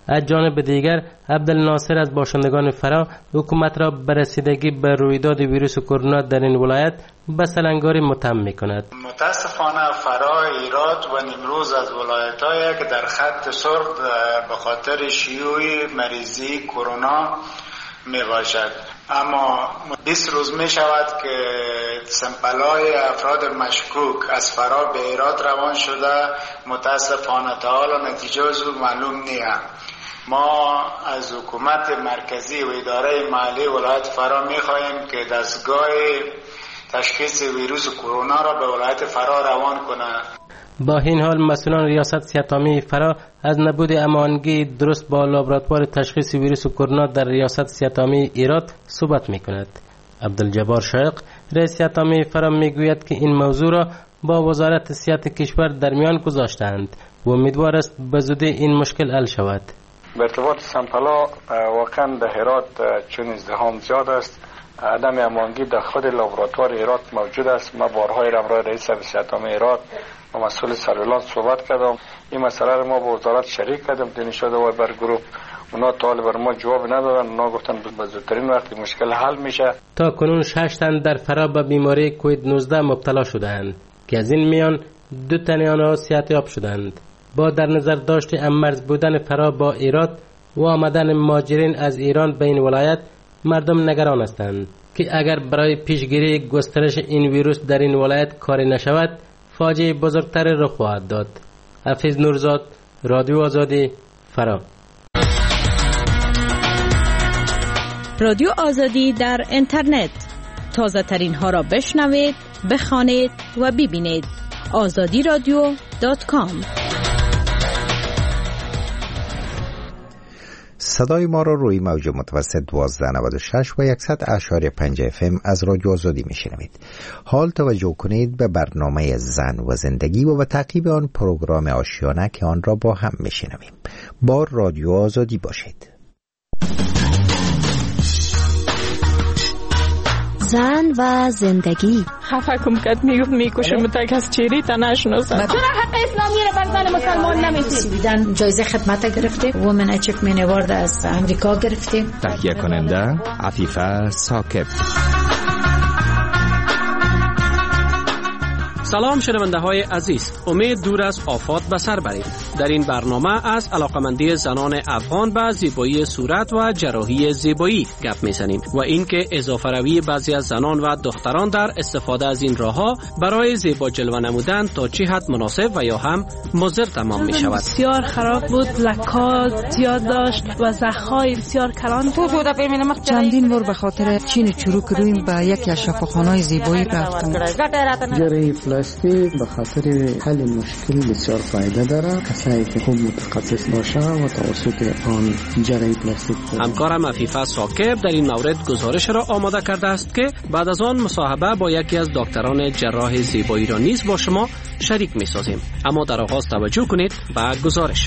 از جانب دیگر عبدالناصر از باشندگان فرا حکومت را به رسیدگی به رویداد ویروس کرونا در این ولایت به سلنگاری متهم می‌کند. متاسفانه فرا، هرات و نیمروز از ولایت‌هایی که در خط سرخ به خاطر شیوع مریضی کرونا میباشد. اما 20 روز می شود که سمپل‌های افراد مشکوک از فرا به هرات روان شده، متاسفانه تا حالا نتیجه از معلوم نیست. ما از حکومت مرکزی و اداره محلی ولایت فرا می خواهیم که دستگاه تشخیص ویروس کرونا را به ولایت فرا روان کند. با این حال مسئولان ریاست صحت‌عامه فرا از نبود امانگی درست با لابراتوار تشخیص ویروس کرونا در ریاست صحت‌عامه هرات صحبت می‌کند. عبدالجبار شایق رئیس صحت‌عامه فرا میگوید که این موضوع را با وزارت صحت کشور در میان گذاشتند و امیدوار است به زودی این مشکل حل شود. به ارتباط سمپلا واقعا در هرات چون ازدحام زیاد است، عدم امانگی در خود لابراتوار هرات موجود است. ما بارهای را رئیس صحت‌عامه هرات و مسئول سرویلانس صحبت کردم. این مسئله را ما با وزارت شریک کردم دین شده و بر گروه اونا تا بر ما جواب ندادن. اونا گفتن به زودترین وقت مشکل حل میشه. تا کنون 6 تن در فرا به بیماری کووید 19 مبتلا شدند که از این میان 2 تن آنها صحتیاب شدند. با در نظر داشت امرز بودن فرا با هرات و آمدن مهاجرین از ایران به این ولایت، مردم نگران هستند که اگر برای پیشگیری گسترش این ویروس در این ولایت کاری نشود، فاجعه بزرگتر رخ خواهد داد. حفیظ نورزاد، رادیو آزادی، فرا. رادیو آزادی در اینترنت، تازه ترین ها را بشنوید، بخوانید و ببینید. azadiradio.com. صدای ما را روی موج متوسط 1296 و 100.5 FM از رادیو آزادی میشنوید. حال توجه کنید به برنامه زن و زندگی و به تعقیب آن پروگرام آشیانه که آن را با هم میشنویم. با رادیو آزادی باشید. زن و زندگی. خفه کم کد میکشه متک از چیری تا نشناسن. چرا حق اسلامی را بر زن مسلمان نمیسید؟ جایزه خدمت گرفته، وومن اچیومنت اوارد از امریکا گرفته. تهیه کننده عفیفه ثاقب. سلام شنونده های عزیز، امید دور از آفات به سر برید. در این برنامه از علاقمندی زنان افغان به زیبایی صورت و جراحی زیبایی گپ میزنیم و اینکه اضافه روی بعضی از زنان و دختران در استفاده از این راهها برای زیبا جلوه نمودن تا چه حد مناسب و یا هم مضر تمام می شود. بسیار خراب بود، لکات زیاد داشت و زخم‌های بسیار کلان بود. چندین بار به خاطر چین چروک رویم به یکی از شفاخانه‌های زیبایی رفتم. جراحی پلاستیک به خاطر حل مشکل بسیار فایده داره. کسایی که خوب متخصص باشه و توسط آن جراحی پلاستیک. همکارم عفیفه ثاقب در این مورد گزارش را آماده کرده است که بعد از آن مصاحبه با یکی از دکتران جراح زیبایی را نیز با شما شریک می سازیم. اما در آغاز توجه کنید به گزارش.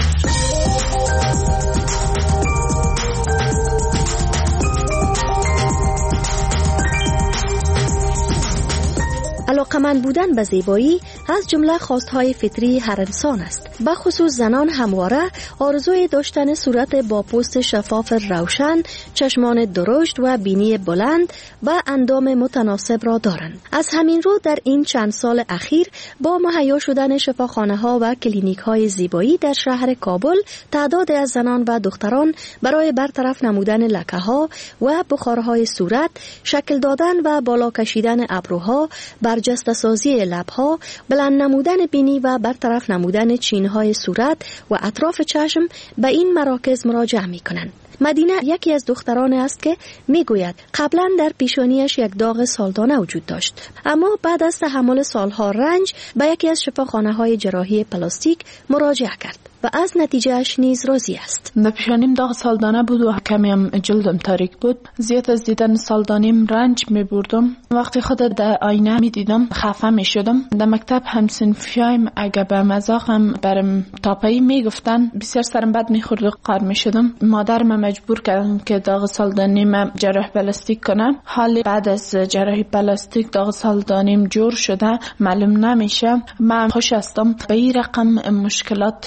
علاقمند بودن به زیبایی از جمله خواستهای فطری هر انسان است. به خصوص زنان همواره آرزوی داشتن صورت با پوست شفاف روشن، چشمان درشت و بینی بلند و اندام متناسب را دارند. از همین رو در این چند سال اخیر با مهیا شدن شفاخانه‌ها و کلینیک‌های زیبایی در شهر کابل، تعداد از زنان و دختران برای برطرف نمودن لکه‌ها و بخارهای صورت، شکل دادن و بالا کشیدن ابروها، برجسته سازی لب‌ها، بلند نمودن بینی و برطرف نمودن چین‌های صورت و اطراف چشم به این مراکز مراجعه می‌کنند. مدینه یکی از دختران است که میگوید قبلا در پیشانیش یک داغ سالدانه وجود داشت، اما بعد از تحمل سالها رنج به یکی از شفاخانه‌های جراحی پلاستیک مراجعه کرد و از نتیجهش نیز راضی است. در پیشانیم داغ سالدانه بود و کمی هم جلدم تاریک بود. زیاد از دیدن سالدانیم رنج می بردم. وقتی خود در آینه می دیدم خفه می شدم. در مکتب همسنفیایم اگه به مذاقم برم تاپایی می گفتن بسیار سرم بد می خورد و قار می شدم. مادرم مجبور کردم که داغ سالدانیم جراح پلاستیک کنم. حالی بعد از جراحی پلاستیک داغ سالدانیم جور شده معلوم نمیشه. من خوش هستم. به این رقم مشکلات جراحی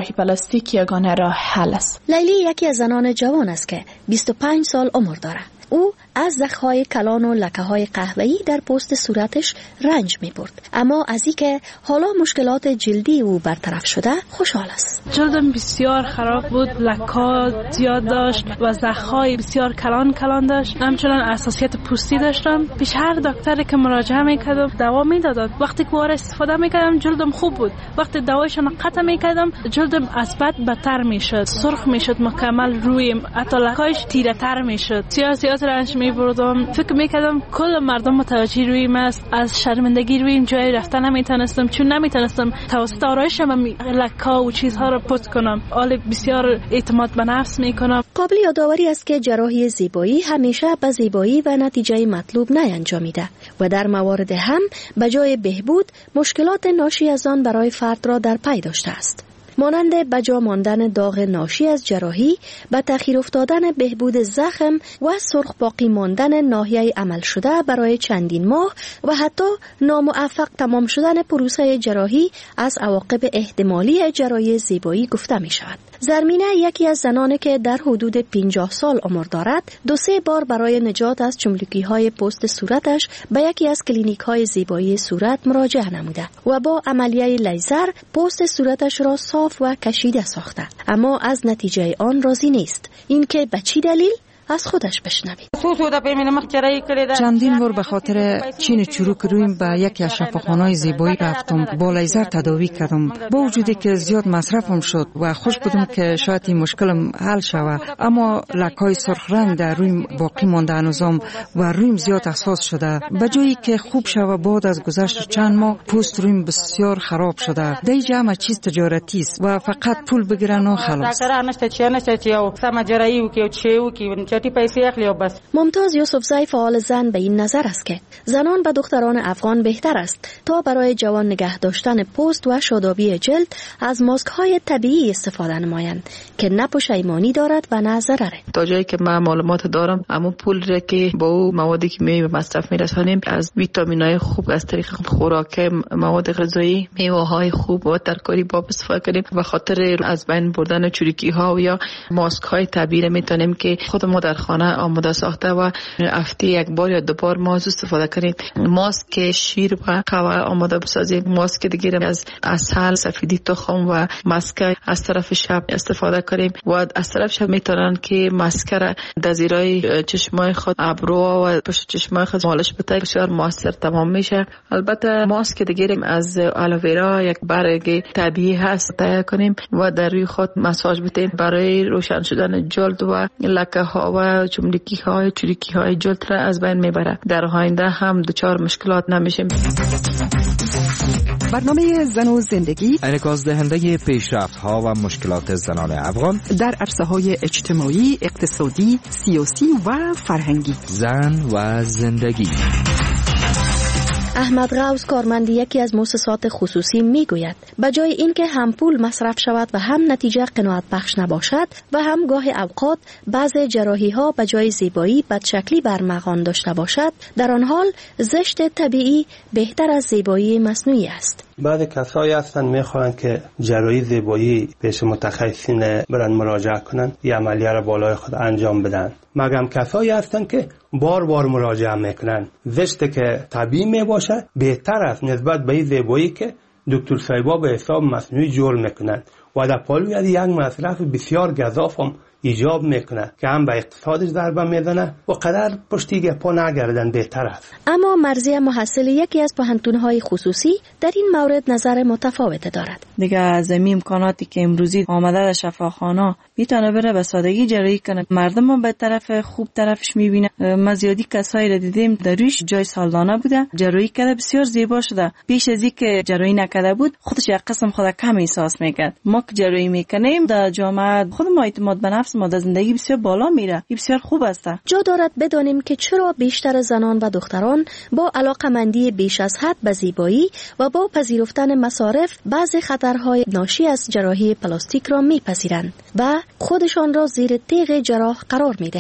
جراحی پلاستیک یگانه راه حل است. لیلی یکی از زنان جوان است که 25 سال عمر دارد. او از زخم‌های کلان و لکه‌های قهوه‌ای در پوست صورتش رنج می‌برد، اما از اینکه حالا مشکلات جلدی او برطرف شده خوشحال است. جلدم بسیار خراب بود، لک‌ها زیاد داشت و زخم‌های بسیار کلان داشت. همچنان حساسیت پوستی داشتم. پیش هر دکتری که مراجعه می‌کردم دوا می‌داد. وقتی که وارد استفاده می‌کردم جلدم خوب بود. وقتی دوایشون قطع می‌کردم جلدم از بد بدتر می‌شد، سرخ می‌شد مکمل، روی حتی لکه‌اش تیره‌تر می‌شد. سیاست رنج می‌بردم. فکر می‌کردم کل مردم متوجه روی من است. از شرمندگی روی این جای رفتن نمی‌تونستم، چون نمی‌تونستم توسط آرایشم لک‌ها و چیزها رو پوست کنم. حال بسیار اعتماد به نفس می‌کنم. قابل یادآوری است که جراحی زیبایی همیشه به زیبایی و نتیجه مطلوب نینجامیده و در موارد هم به جای بهبود مشکلات ناشی از آن برای فرد را در پی داشته است. مانند بجا ماندن داغ ناشی از جراحی، به تأخیر افتادن بهبود زخم و سرخ باقی ماندن ناحیه عمل شده برای چندین ماه و حتی ناموفق تمام شدن پروسه جراحی از عواقب احتمالی جراحی زیبایی گفته می شود. زرمینه یکی از زنانی که در حدود 50 سال عمر دارد 2-3 بار برای نجات از چملگی‌های پوست صورتش به یکی از کلینیک‌های زیبایی صورت مراجعه نموده و با عملیه لیزر پوست صورتش را صاف و کشیده ساخته، اما از نتیجه آن راضی نیست. این که به چی دلیل؟ از خودش بشنوید. چندین بار به خاطر چین چروک رویم به یکی از شفاخانه‌های زیبایی رفتم، با لیزر تداوی کردم. با وجودی که زیاد مصرفم شد و خوش بودم که شاید این مشکلم حل شود، اما لکه‌های سرخ رنگ در رویم باقی مانده هنوزم و رویم زیاد حساس شده. به جایی که خوب شود بعد از گذشت چند ماه پوست رویم بسیار خراب شده. دیگه همه چیز تجارتی است و فقط پول بگیرن و خلاص. ممتاز یوسفزای فعال زن به این نظر است که زنان و دختران افغان بهتر است تا برای جوان نگه داشتن پوست و شادابی جلد از ماسک های طبیعی استفاده نمایند که نه پشیمانی دارد و نه ضرره. تا جایی که من معلومات دارم، اما پول را که با او موادی که می به مصرف میرسانیم از ویتامین‌های خوب از طریق خوراک، مواد غذایی، میوه‌های خوب و ترکاری با استفاده کنیم و خاطر از بین بردن چروکی‌ها و یا ماسک های طبیعی میتونیم که خود ما در خانه آماده ساخته و هفته یک بار یا 2 بار ماسک استفاده کنیم. ماسک شیر و قهوه آماده بسازیم. ماسک دیگه از عسل، سفیدی تخم و ماسک از طرف شب استفاده کنیم و از طرف شب میتونن که ماسک را در زیرای چشمای خود، ابرو و پشت چشمای خود مالش بده، بسیار موثر تمام میشه. البته ماسک دیگه از آلوویرا یک برگ طبیعی هست تهیه کنیم و در روی خود مساج بدیم برای روشن شدن جلد و لکه ها و چملکی های چروکی های جلد را از بین میبره. در آینده هم دچار مشکلات نمیشیم. برنامه زن و زندگی انعکاس دهنده پیشرفت ها و مشکلات زنان افغان در عرصه‌های اجتماعی، اقتصادی، سیاسی و فرهنگی. زن و زندگی. احمد غوث کارمند یکی از مؤسسات خصوصی میگوید به جای اینکه هم پول مصرف شود و هم نتیجه قناعت بخش نباشد و هم گاه اوقات بعض جراحی ها به جای زیبایی بدشکلی برمغان داشته باشد، در آن حال زشت طبیعی بهتر از زیبایی مصنوعی است. بعضی کسایی هستن میخواهند که جراحی زیبایی پیش متخصصین برن مراجعه کنن یا عملیه را بالای خود انجام بدن. مگم کسایی هستن که بار بار مراجعه میکنن. زشت که طبیعی میباشه بهتر است نسبت به این زیبایی که دکتر صاحبا به حساب مصنوعی جور میکنن و در پالوی از یک مصرف بسیار گزاف هم ایجاب میکنه که هم به اقتصادش ضربه میزنه و قدر پشتیگه پا نگردن بهتر است. اما مرضیه محصل یکی از پوهنتون‌های خصوصی در این مورد نظر متفاوت دارد. دیگه از امکاناتی که امروزی آمده در شفاخانه میتونه بره به سادگی جراحی کنه. مردم به طرف خوب طرفش میبینه. ما زیادی کسایی را دیدیم در روش جای سالانه بوده، جراحی کرده بسیار زیبا شده. پیش از اینکه جراحی نکرده بود خودش یک قسم خود کم احساس میکرد. ما که جراحی میکنیم در جامعه خود ما اعتماد به نفس ما در زندگی بسیار بالا میره. این بسیار خوب است. جا دارد بدانیم که چرا بیشتر زنان و دختران با علاقمندی بیش از حد به زیبایی و با پذیرفتن مصارف بعض خطرهای ناشی از جراحی پلاستیک را میپذیرند و خودشان را زیر تیغ جراح قرار میدهند.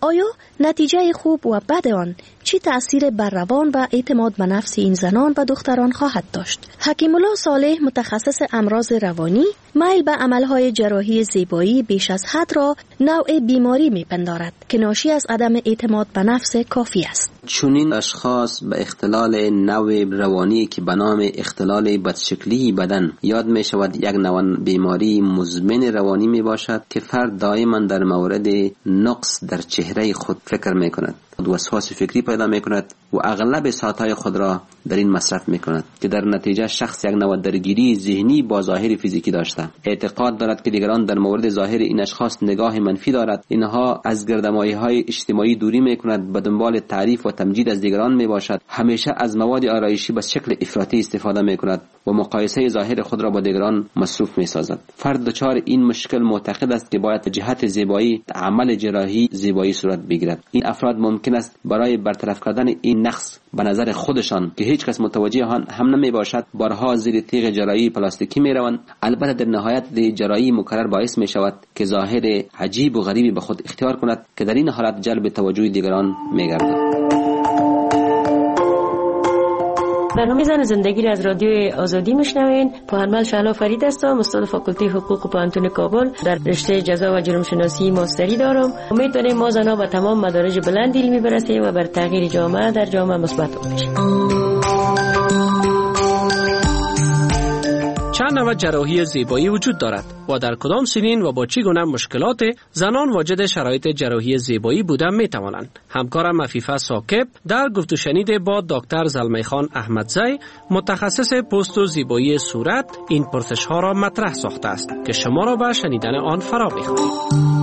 آیا نتیجه خوب و بد آن چی تأثیر بر روان و اعتماد به نفس این زنان و دختران خواهد داشت؟ حکیم الله صالح متخصص امراض روانی میل به عملهای جراحی زیبایی بیش از حد را نوع بیماری میپندارد که ناشی از عدم اعتماد به نفس کافی است. چنین اشخاص به اختلال نوع روانی که به نام اختلال بدشکلی بدن یاد می شود یک نوع بیماری مزمن روانی می باشد که فرد دائما در مورد نقص در چهره خود فکر می کند، وسواس فکری پیدا می کند و اغلب ساعتهای خود را در این مصرف می کند که در نتیجه شخص یک نوع درگیری ذهنی با ظاهر فیزیکی داشته. اعتقاد دارد که دیگران در مورد ظاهر این اشخاص نگاه منفی دارد. اینها از گردمایه‌های اجتماعی دوری می کند، به دنبال تعریف و تمجید از دیگران می باشد، همیشه از مواد آرایشی به شکل افراطی استفاده می کند و مقایسه ظاهر خود را با دیگران مصروف می سازد. فرد دچار این مشکل معتقد است که باید جهت زیبایی عمل جراحی زیبایی صورت بگیرد. این افراد ممکن است برای برطرف کردن این نقص به نظر خودشان که هیچ کس متوجه هم نمی باشد بارها زیر تیغ جراحی پلاستیکی می روند. البته در نهایت جراحی مکرر باعث می شود که ظاهر عجیب و غریبی به خود اختیار کند که در این حالت جلب توجه دیگران می گردد. برنامه زن زندگی را از رادیو آزادی میشنوین. پوهنمند شعلا فرید هستم، استاد فاکولته حقوق پوهنتون کابل، در رشته جزا و جرم شناسی ماستری دارم. امید داریم ما زنها به تمام مدارج بلند علمی برسیم و بر تغییر جامعه در جامعه مثبت باشیم. چند نوع جراحی زیبایی وجود دارد و در کدام سنین و با چه گونه مشکلات زنان واجد شرایط جراحی زیبایی بودن می توانند؟ همکارم عفیفه ثاقب در گفت و شنید با دکتر زلمی خان احمدزی متخصص پوست و زیبایی صورت این پرسش ها را مطرح ساخته است که شما را به شنیدن آن فرا می‌خوانیم.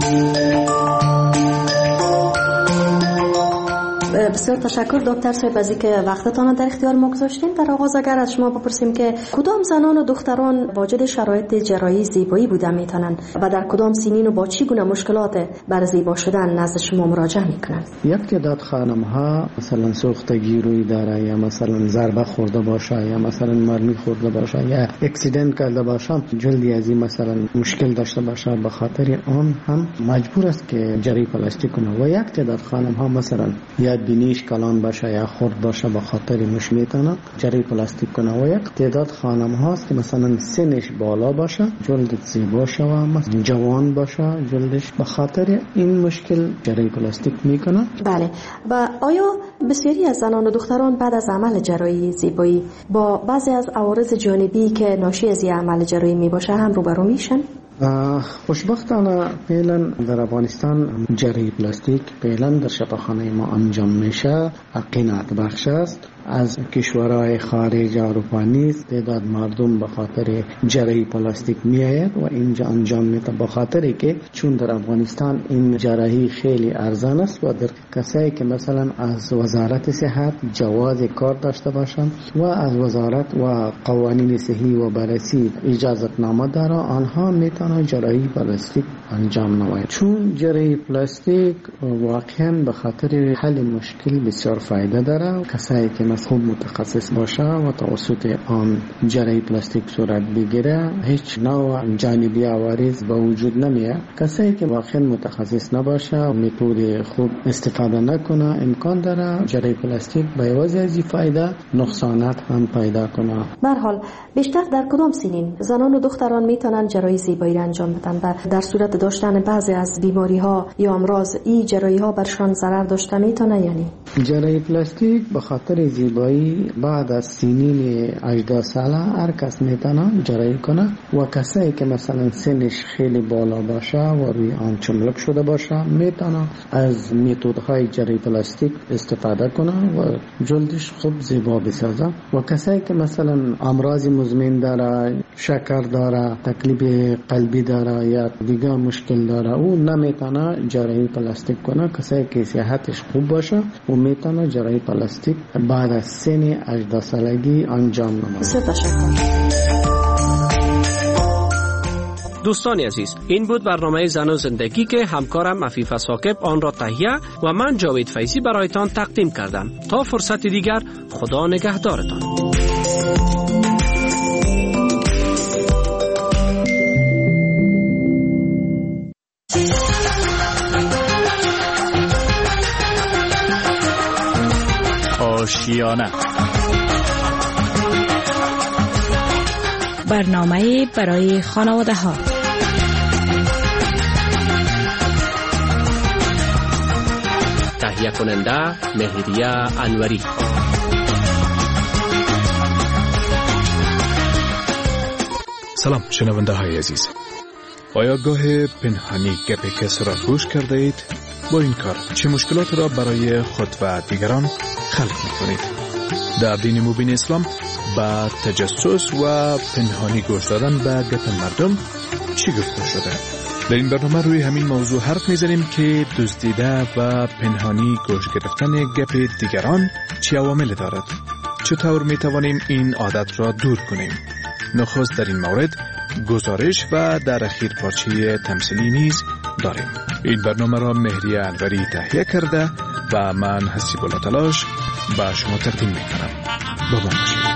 بسیار تشکر دکتر صاحب از اینکه وقتتان در اختیار ما گذاشتین. در آغاز اگر از شما بپرسیم که کدام زنان و دختران واجد شرایط جراحی زیبایی بودن میتونن و در کدام سنین و با چی گونه مشکلات بر زیبا شدن نزد شما مراجعه میکنن؟ یک تعداد خانم ها مثلا سوختگی روی داره یا مثلا ضربه خورده باشه یا مثلا مرمی خورده باشه یا اکسیدنت کرده باشه، جلدی از این مثلا مشکل داشته باشه، به خاطر آن هم مجبور است که جراحی پلاستیک کنه. و یک تعداد خانم ها مثلا یا بینیش کلان باشه یا خرد باشه، به خاطر مش میتونه جراحی پلاستیک کنه. و یک تعداد خانم هاست که مثلا سنش بالا باشه، جلد زیبا شوه، مثلا جوان باشه جلدش، به خاطر این مشکل جراحی پلاستیک میکنه. بله. و آیا بسیاری از زنان و دختران بعد از عمل جراحی زیبایی با بعضی از عوارض جانبی که ناشی از این عمل جراحی میباشه هم روبرو میشن؟ خوشبختانه فعلا در افغانستان جراحی پلاستیک فعلا در شفاخانه ما انجام میشه، قناعت بخش است. از کشورهای خارج اروپا نیز تعداد مردم به خاطر جراحی پلاستیک میآید و اینجا انجام میده، به خاطری که چون در افغانستان این جراحی خیلی ارزان است و در کسایی که مثلا از وزارت صحت جواز کار داشته باشند و از وزارت و قوانین صحی و بررسی اجازت نامه داره، آنها میتونن جراحی پلاستیک انجام نماید. چون جراحی پلاستیک واقعا به خاطر حل مشکل بسیار فایده داره. کسایی که خوب متخصص باشه و توسط آن جراحی پلاستیک صورت بگیره، هیچ نوع جانبی عوارض به وجود نمیاد. کسایی که واقعا متخصص نباشه و متد خوب استفاده نکنه، امکان داره جراحی پلاستیک به عوض از این فایده نقصانات هم پیدا کنه. به هر حال بیشتر در کدام سنین زنان و دختران میتونن جراحی زیبایی را انجام بدن و در صورت داشتن بعضی از بیماری ها یا امراض این جراحی ها برشان ضرر داشته میتونه؟ یعنی جراحی پلاستیک به خاطر زیبایی بعد از سنین 18 ساله هر کس میتونه جراحی کنه و کسایی که مثلا سنش خیلی بالا باشه و روی آن چملک شده باشه میتونه از متدهای جراحی پلاستیک استفاده کنه و جلدش خوب زیبا بسازه. و کسایی که مثلا امراض مزمن داره، شکر داره، تکلیف قلبی داره یا دیگه مشکل داره، او نمیتونه جراحی پلاستیک کنه. کسایی که صحتش خوب باشه و میتونه جراحی پلاستیک بعد از سن 18 سالگی انجام نماید. دوستان عزیز، این بود برنامه زن و زندگی که همکارم عفیفه ثاقب آن را تهیه و من جاوید فیضی برایتان تقدیم کردم. تا فرصت دیگر، خدا نگهدارتان. وحشیانه. برنامه برای خانواده ها. تهیه کننده مهریه انوری. سلام شنونده های عزیز. آیا گاه پنهانی گپ کس را گوش کرده اید؟ با این کار چه مشکلات را برای خود و دیگران خلق می کنید؟ در دین مبین اسلام با تجسس و پنهانی گوش دادن به گپ مردم چی گفته شده؟ در این برنامه روی همین موضوع حرف میزنیم که دزدیده و پنهانی گوش گرفتن گپ دیگران چه عوامل دارد؟ چطور می توانیم این عادت را دور کنیم؟ نخست در این مورد گزارش و در اخیر پارچه تمثیلی نیز داریم. این برنامه را مهریه انوری تهیه کرده و من حسیب الله تلاش با شما تقدیم می کنم. با ما باشید.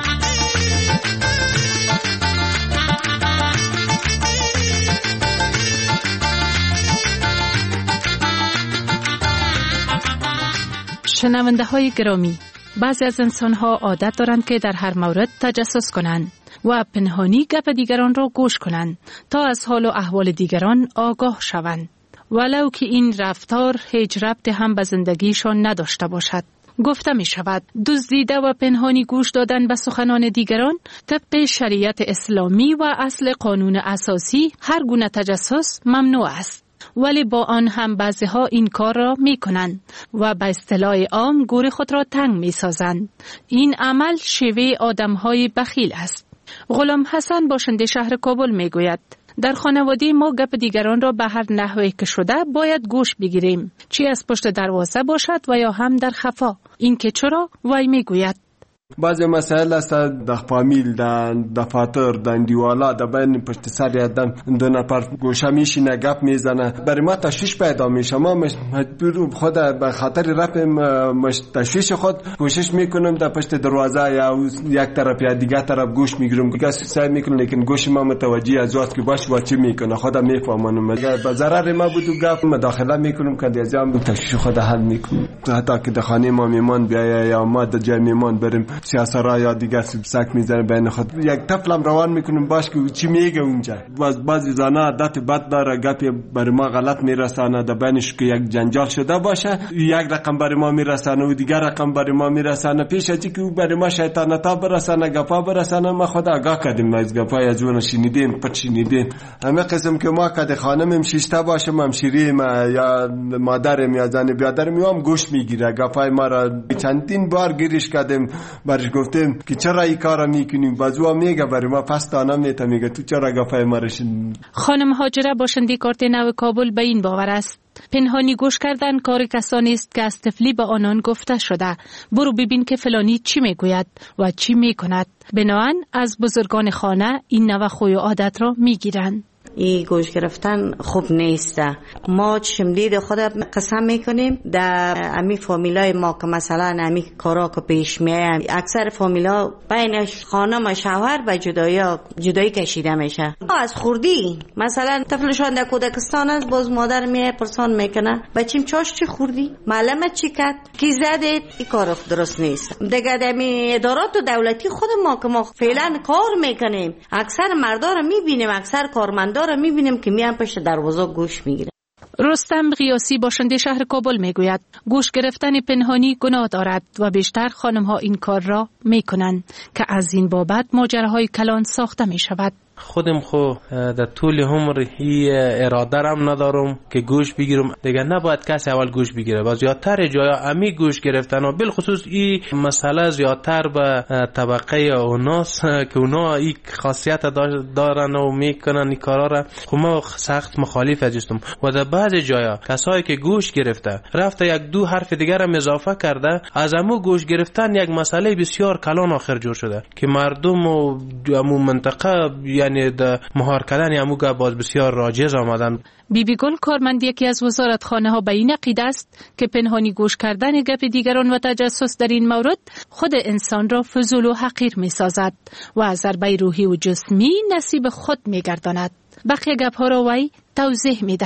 شنونده های گرامی، بعضی از انسان ها عادت دارند که در هر مورد تجسس کنند و پنهانی گپ دیگران را گوش کنند تا از حال و احوال دیگران آگاه شوند، ولو که این رفتار هیچ ربطی هم به زندگیشان نداشته باشد. گفته می شود دزدیده و پنهانی گوش دادن به سخنان دیگران طبق شریعت اسلامی و اصل قانون اساسی هر گونه تجسس ممنوع است، ولی با آن هم بعضی ها این کار را می کنند و به اصطلاح عام گور خود را تنگ می سازند. این عمل شیوه آدم های بخیل است. غلام حسن باشنده شهر کابل می گوید در خانواده ما گپ دیگران را به هر نحوی که شده باید گوش بگیریم، چی از پشت دروازه باشد و یا هم در خفا. این که چرا؟ وی می گوید بعضی مسائل است در فامیل، در دفاتر، در دیوالا، در بین پشت سر آدم دو نفر گوشه میشینه گپ میزنه، برای ما تشویش پیدا میشه. ما مجبور خود به خاطر رفع تشویش خود کوشش میکنم در پشت دروازه یا یک طرف یا دیگه طرف گوش میگیرم، کسی سعی میکنه لیکن گوش ما متوجه از وقت که باش و چی میکنه خودم میفهمم. اگر به ضرر ما بود گپ مداخله میکنم که دیگه تشویش خود حل میکنم. حتی که در خانه ما میمان بیاید یا ما در جای میمان بریم سیاسرا یا دیگر سک میزنه بین خود، یک طفلم روان میکنیم باش که چی میگه اونجا. بعضی زنا عادت بد داره، گپی برای ما غلط میرسانه، در بینش که یک جنجال شده باشه یک رقم برای ما میرسانه و دیگر رقم برای ما میرسانه. پیش از اینکه برای ما شیطانتا برسانه گپا برسانه ما خود آگاه کردیم از گپای از اون شنیدیم پت شنیدیم. همه قسم که ما کد خانمم شیشته باشه همشیریم یا مادرم یا زن برادرم هم گوش میگیره گپای ما را. چندین بار گیرش کردیم برش گفتیم که چرا این کارا میکنیم، بازو میگه برای ما پس دانم نیتا میگه تو چرا گفای ما رشن. خانم هاجره باشنده کارت نو کابل به این باور است پنهانی گوش کردن کار کسانی است که از طفلی به آنان گفته شده برو ببین که فلانی چی میگوید و چی میکند، بنابراین از بزرگان خانه این نوع خوی و عادت را میگیرند. این گوش گرفتن خوب نیسته. ما چشم دید خود قسم میکنیم در امی فامیلای ما که مثلا امی کارا که پیش میایم، اکثر فامیلا بین خانم و شوهر به جدایی کشیده میشه. از خوردی مثلا طفلشان در کودکستان است، باز مادر میای پرسان میکنه بچیم چاش چی خوردی، معلمت چی کرد، کی زدید. این کار درست نیست. دیگه امی ادارات دولتی خود ما که ما فعلا کار میکنیم اکثر مردا رو میبینیم، اکثر کارمندا رو میبینیم که میان پشت دروازه گوش میگیرن. رستم غیاسی باشنده شهر کابل میگوید گوش گرفتن پنهانی گناه دارد و بیشتر خانم ها این کار را میکنند که از این بابت ماجراهای کلان ساخته میشود. خودم در طول عمر هی اراده رم ندارم که گوش بگیرم، دیگه نباید کسی اول گوش بگیره. و زیادتر جایا امی گوش گرفتن و بالخصوص این مسئله زیادتر به طبقه اوناس که اونا این خاصیت دارن و میکنن این کارا را، خب ما سخت مخالف هستم. و در بعض جایا کسایی که گوش گرفته رفته یک دو حرف دیگر هم اضافه کرده، از امو گوش گرفتن یک مسئله بسیار کلان آخر جور شده که مردم و امو منطقه یعنی در مهار کردن اموگا باز بسیار راجز آمدن. بیبی گل کارمند یکی از وزارتخانه ها به این عقیده است که پنهانی گوش کردن گپ دیگران و تجسس در این مورد خود انسان را فضول و حقیر می سازد و از ضربه روحی و جسمی نصیب خود می گرداند. بقیه گپ ها را وی توضیح می دهد.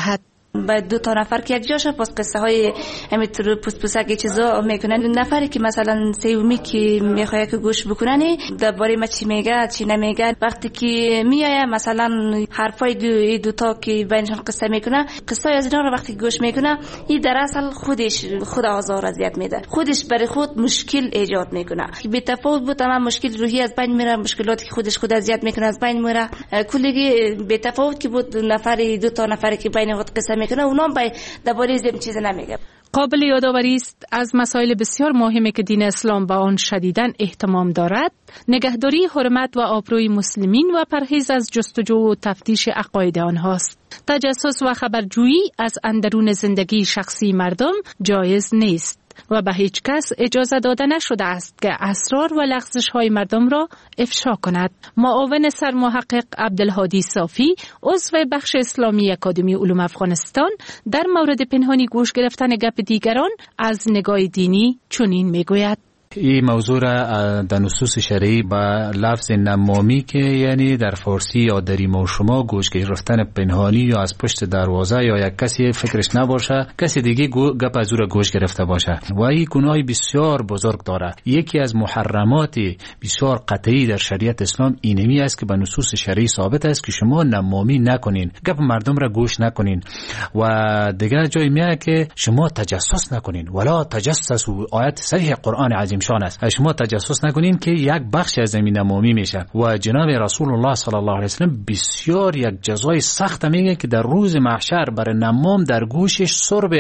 با 2 نفر که یک جاشه پس قصه های همینطور پوسپوسک چیزا میکنن. نفری که مثلا سیومی که میخواد که گوش بکنن درباره ما چی میگه چی نمیگه، وقتی که میایه مثلا حرفای دو تا که بینشون قصه میکنه، قصه از اینا رو وقتی گوش میکنه این در اصل خود آزار اذیت میده، خودش برای خود مشکل ایجاد میکنه. بی تفاوت بود تمام مشکل روحی از بین میره، مشکلاتی که خود اذیت میکنه از بین میره. کلی بی تفاوت که بود نفری 2 نفری که بین خود قصه میکنه اونام به درباره زم چیز نمیگه. قابل یادآوری است از مسائل بسیار مهمی که دین اسلام به آن شدیداً اهتمام دارد نگهداری حرمت و آبروی مسلمین و پرهیز از جستجو و تفتیش عقاید آنهاست. تجسس و خبرجویی از اندرون زندگی شخصی مردم جایز نیست و به هیچ کس اجازه داده نشده است که اسرار و لغزش های مردم را افشا کند. معاون سرمحقق عبدالهادی صافی عضو بخش اسلامی اکادمی علوم افغانستان در مورد پنهانی گوش گرفتن گپ دیگران از نگاه دینی چنین میگوید: این موضوع را در نصوص شرعی با لفظ نمامی که یعنی در فارسی یا در ما شما گوش گرفتن پنهانی یا از پشت دروازه یا یک کسی فکرش نباشه کسی دیگه گپ از او را گوش گرفته باشه و این گناه بسیار بزرگ داره. یکی از محرمات بسیار قطعی در شریعت اسلام اینمی است که به نصوص شرعی ثابت است که شما نمامی نکنین، گپ مردم را گوش نکنین و دیگر جای میگه که شما تجسس نکنین، ولا تجسسوا، آیت صریح قرآن عظیم شان است، شما تجسس نکنین که یک بخش از زمین نمامی میشه. و جناب رسول الله صلی الله علیه وسلم بسیار یک جزای سخت میگه که در روز محشر برای نمام در گوشش سرب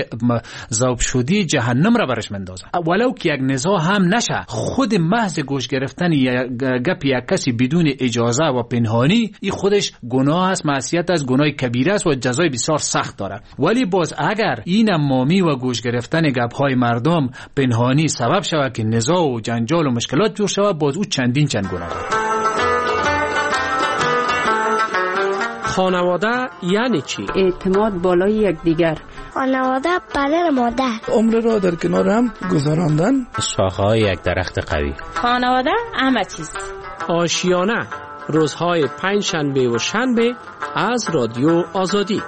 ذوب شدی جهنم را برش مندازه، ولو که یک نزاع هم نشه. خود محض گوش گرفتن گپ یک کسی بدون اجازه و پنهانی این خودش گناه است، معصیت است، گناه کبیره است و جزای بسیار سخت داره. ولی باز اگر این نمامی و گوش گرفتن گپ های مردم پنهانی سبب شود که نزاع و جنجال و مشکلات جور شود، باز او چندین چند گناه داره. خانواده یعنی چی؟ اعتماد بالای یکدیگر. خانواده پدر مادر. عمر را در کنار هم گذراندن. شاخه‌های یک درخت قوی. خانواده همه چیز. آشیانه، روزهای 5 شنبه و شنبه از رادیو آزادی.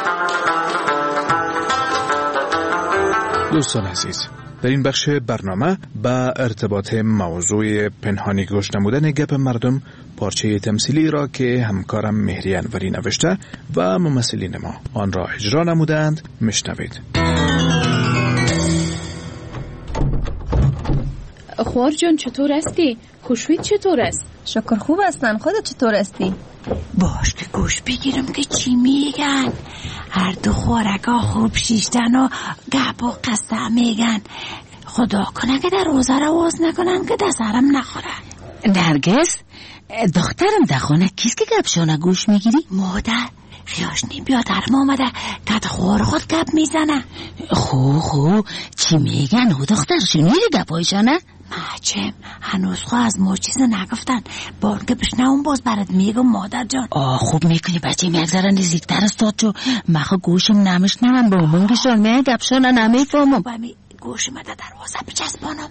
دوستان عزیز، در این بخش برنامه با ارتباط موضوع پنهانی گوش نمودن گپ مردم پارچه تمثیلی را که همکارم مهری انوری نوشته و ممثلین ما آن را اجرا نمودند میشنوید. خوار جان چطور هستی؟ خوشویت چطور است؟ شکر خوب هستن، خودت چطور هستی؟ باش که گوش بگیرم که چی میگن. هر دو خوارکا خوب شیشتن و گپ و قصه میگن. خدا کنه که در روزه رو واز نکنن که دسترم نخوره. نرگس دخترم در خونه کیست که گپشانه گوش میگیری؟ مادر خیاش نیم بیادرم آمده که خوار خود گپ میزنه. خو چی میگن او دختر شنیدی گپایشانه؟ ماچم هنوز خو از ما چیز نگفتن، بار که بشنوم باز برات میگم مادر جان. خوب میکنی بچه یک ذره نزدیکتر استاد جو، مخو گوشم نمیشنوم، به منگشان میگه گپشانه نمیفهمم. بمی گوشم ده دروازه بچسبانم.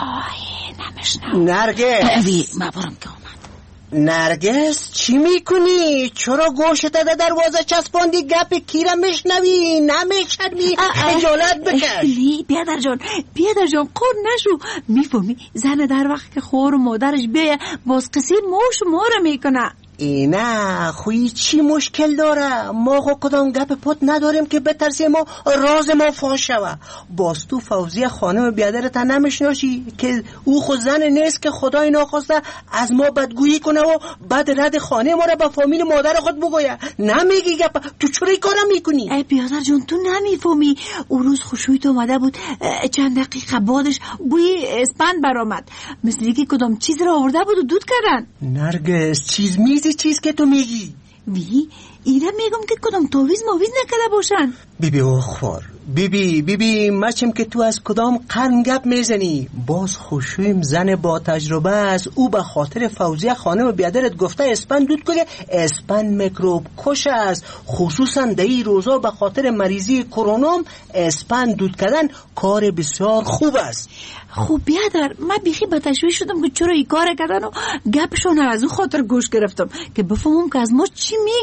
نمیشنوم. نرگس مبارم که آمد. نرگس چی میکنی؟ چرا گوشت ده دروازه چسباندی؟ گپ کیره میشنوی؟ نمیشنوی؟ خجالت بکش. بیادر جان قور نشو. میفهمی زن در وقت که خور و مادرش بیه باز قصی موش و ماره میکنه. نه خوی چی مشکل داره؟ ما خو کدام گپ پت نداریم که بترسیم ما راز ما فاش شوه. باز تو فوزی خانم بیادرت نمیشناشی که او خود زن نیست که خدای ناخواسته از ما بدگویی کنه و بعد رد خانه ما را به فامیل مادر خود بگویه. نمیگی گپ؟ تو چرا این کارا میکنی؟ ای بیادر جان تو نمیفهمی. اون روز خوشویت اومده بود، چند دقیقه بعدش بوی اسپند برآمد، مثل که کدام چیز را آورده بود و دود کردن. نرگس چیز که تو میگی؟ ایره میگم که کدام توویز نکرده باشن. بیبی اخوار بیبی مچم که تو از کدام قرن گپ میزنی؟ باز خوشویم زن با تجربه است، او به خاطر فوزیه خانم بیادرت گفته اسپند دود کنه. اسپند میکروب کش است، خصوصا در این روزا به خاطر مریضی کرونا اسپند دود کردن کار بسیار خوب است. خوب بیادر من بیخی به تشویش شدم که چرا این کار کردن و گپشون از اون خاطر گوش گرفتم که بفهمم که از ما چی میگه.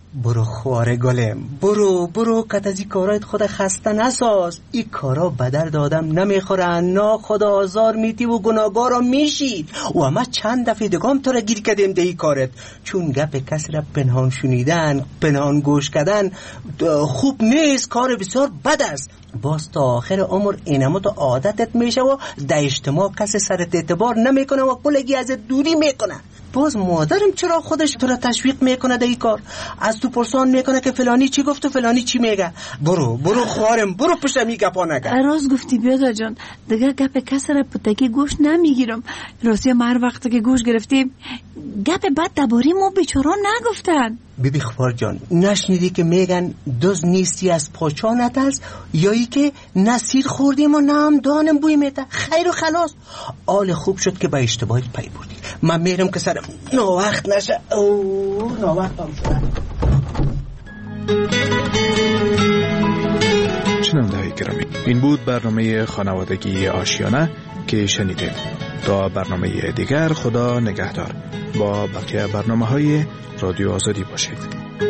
برو خواره گلم، برو کت از این کارایت خود خسته نساز. این کارا به درد آدم نمیخوره، نا خدا آزار میتی و گناهگار را میشی. و ما چند دفعه دگام تو را گیر کردیم ده ای کارت، چون گپ کسی را پنهان شنیدن، پنهان گوش کردن خوب نیست، کار بسیار بد است. باز تا آخر عمر اینمو تو عادتت میشه و در اجتماع کسی سرت اعتبار نمیکنه و کلگی ازت دوری میکنه. باز مادرم چرا خودش تو را تشویق میکنه در این کار؟ از تو پرسان میکنه که فلانی چی گفت و فلانی چی میگه. برو خوارم، برو پشت می گپا نکن. راست گفتی بیادر جان، دیگه گپ کسی را پتکی گوش نمیگیرم. راستی ما هر وقت که گوش گرفتیم گپ بد درباره ما بیچارا نگفتن. بیبی خوار جان، نشنیدی که میگن دوز نیستی از پاچانت است، یا ای که نسیر خوردیم و نام دانم بوی میته؟ خیر و خلاص. آل خوب شد که با اشتباهی پی بردی. من میرم که سرم ناوقت نشه. ناوقت هم شد. شنونده‌های گرامی، این بود برنامه خانوادگی آشیانه که شنیدید. تا برنامه دیگر، خدا نگهدار. با بقیه برنامه‌های رادیو آزادی باشید.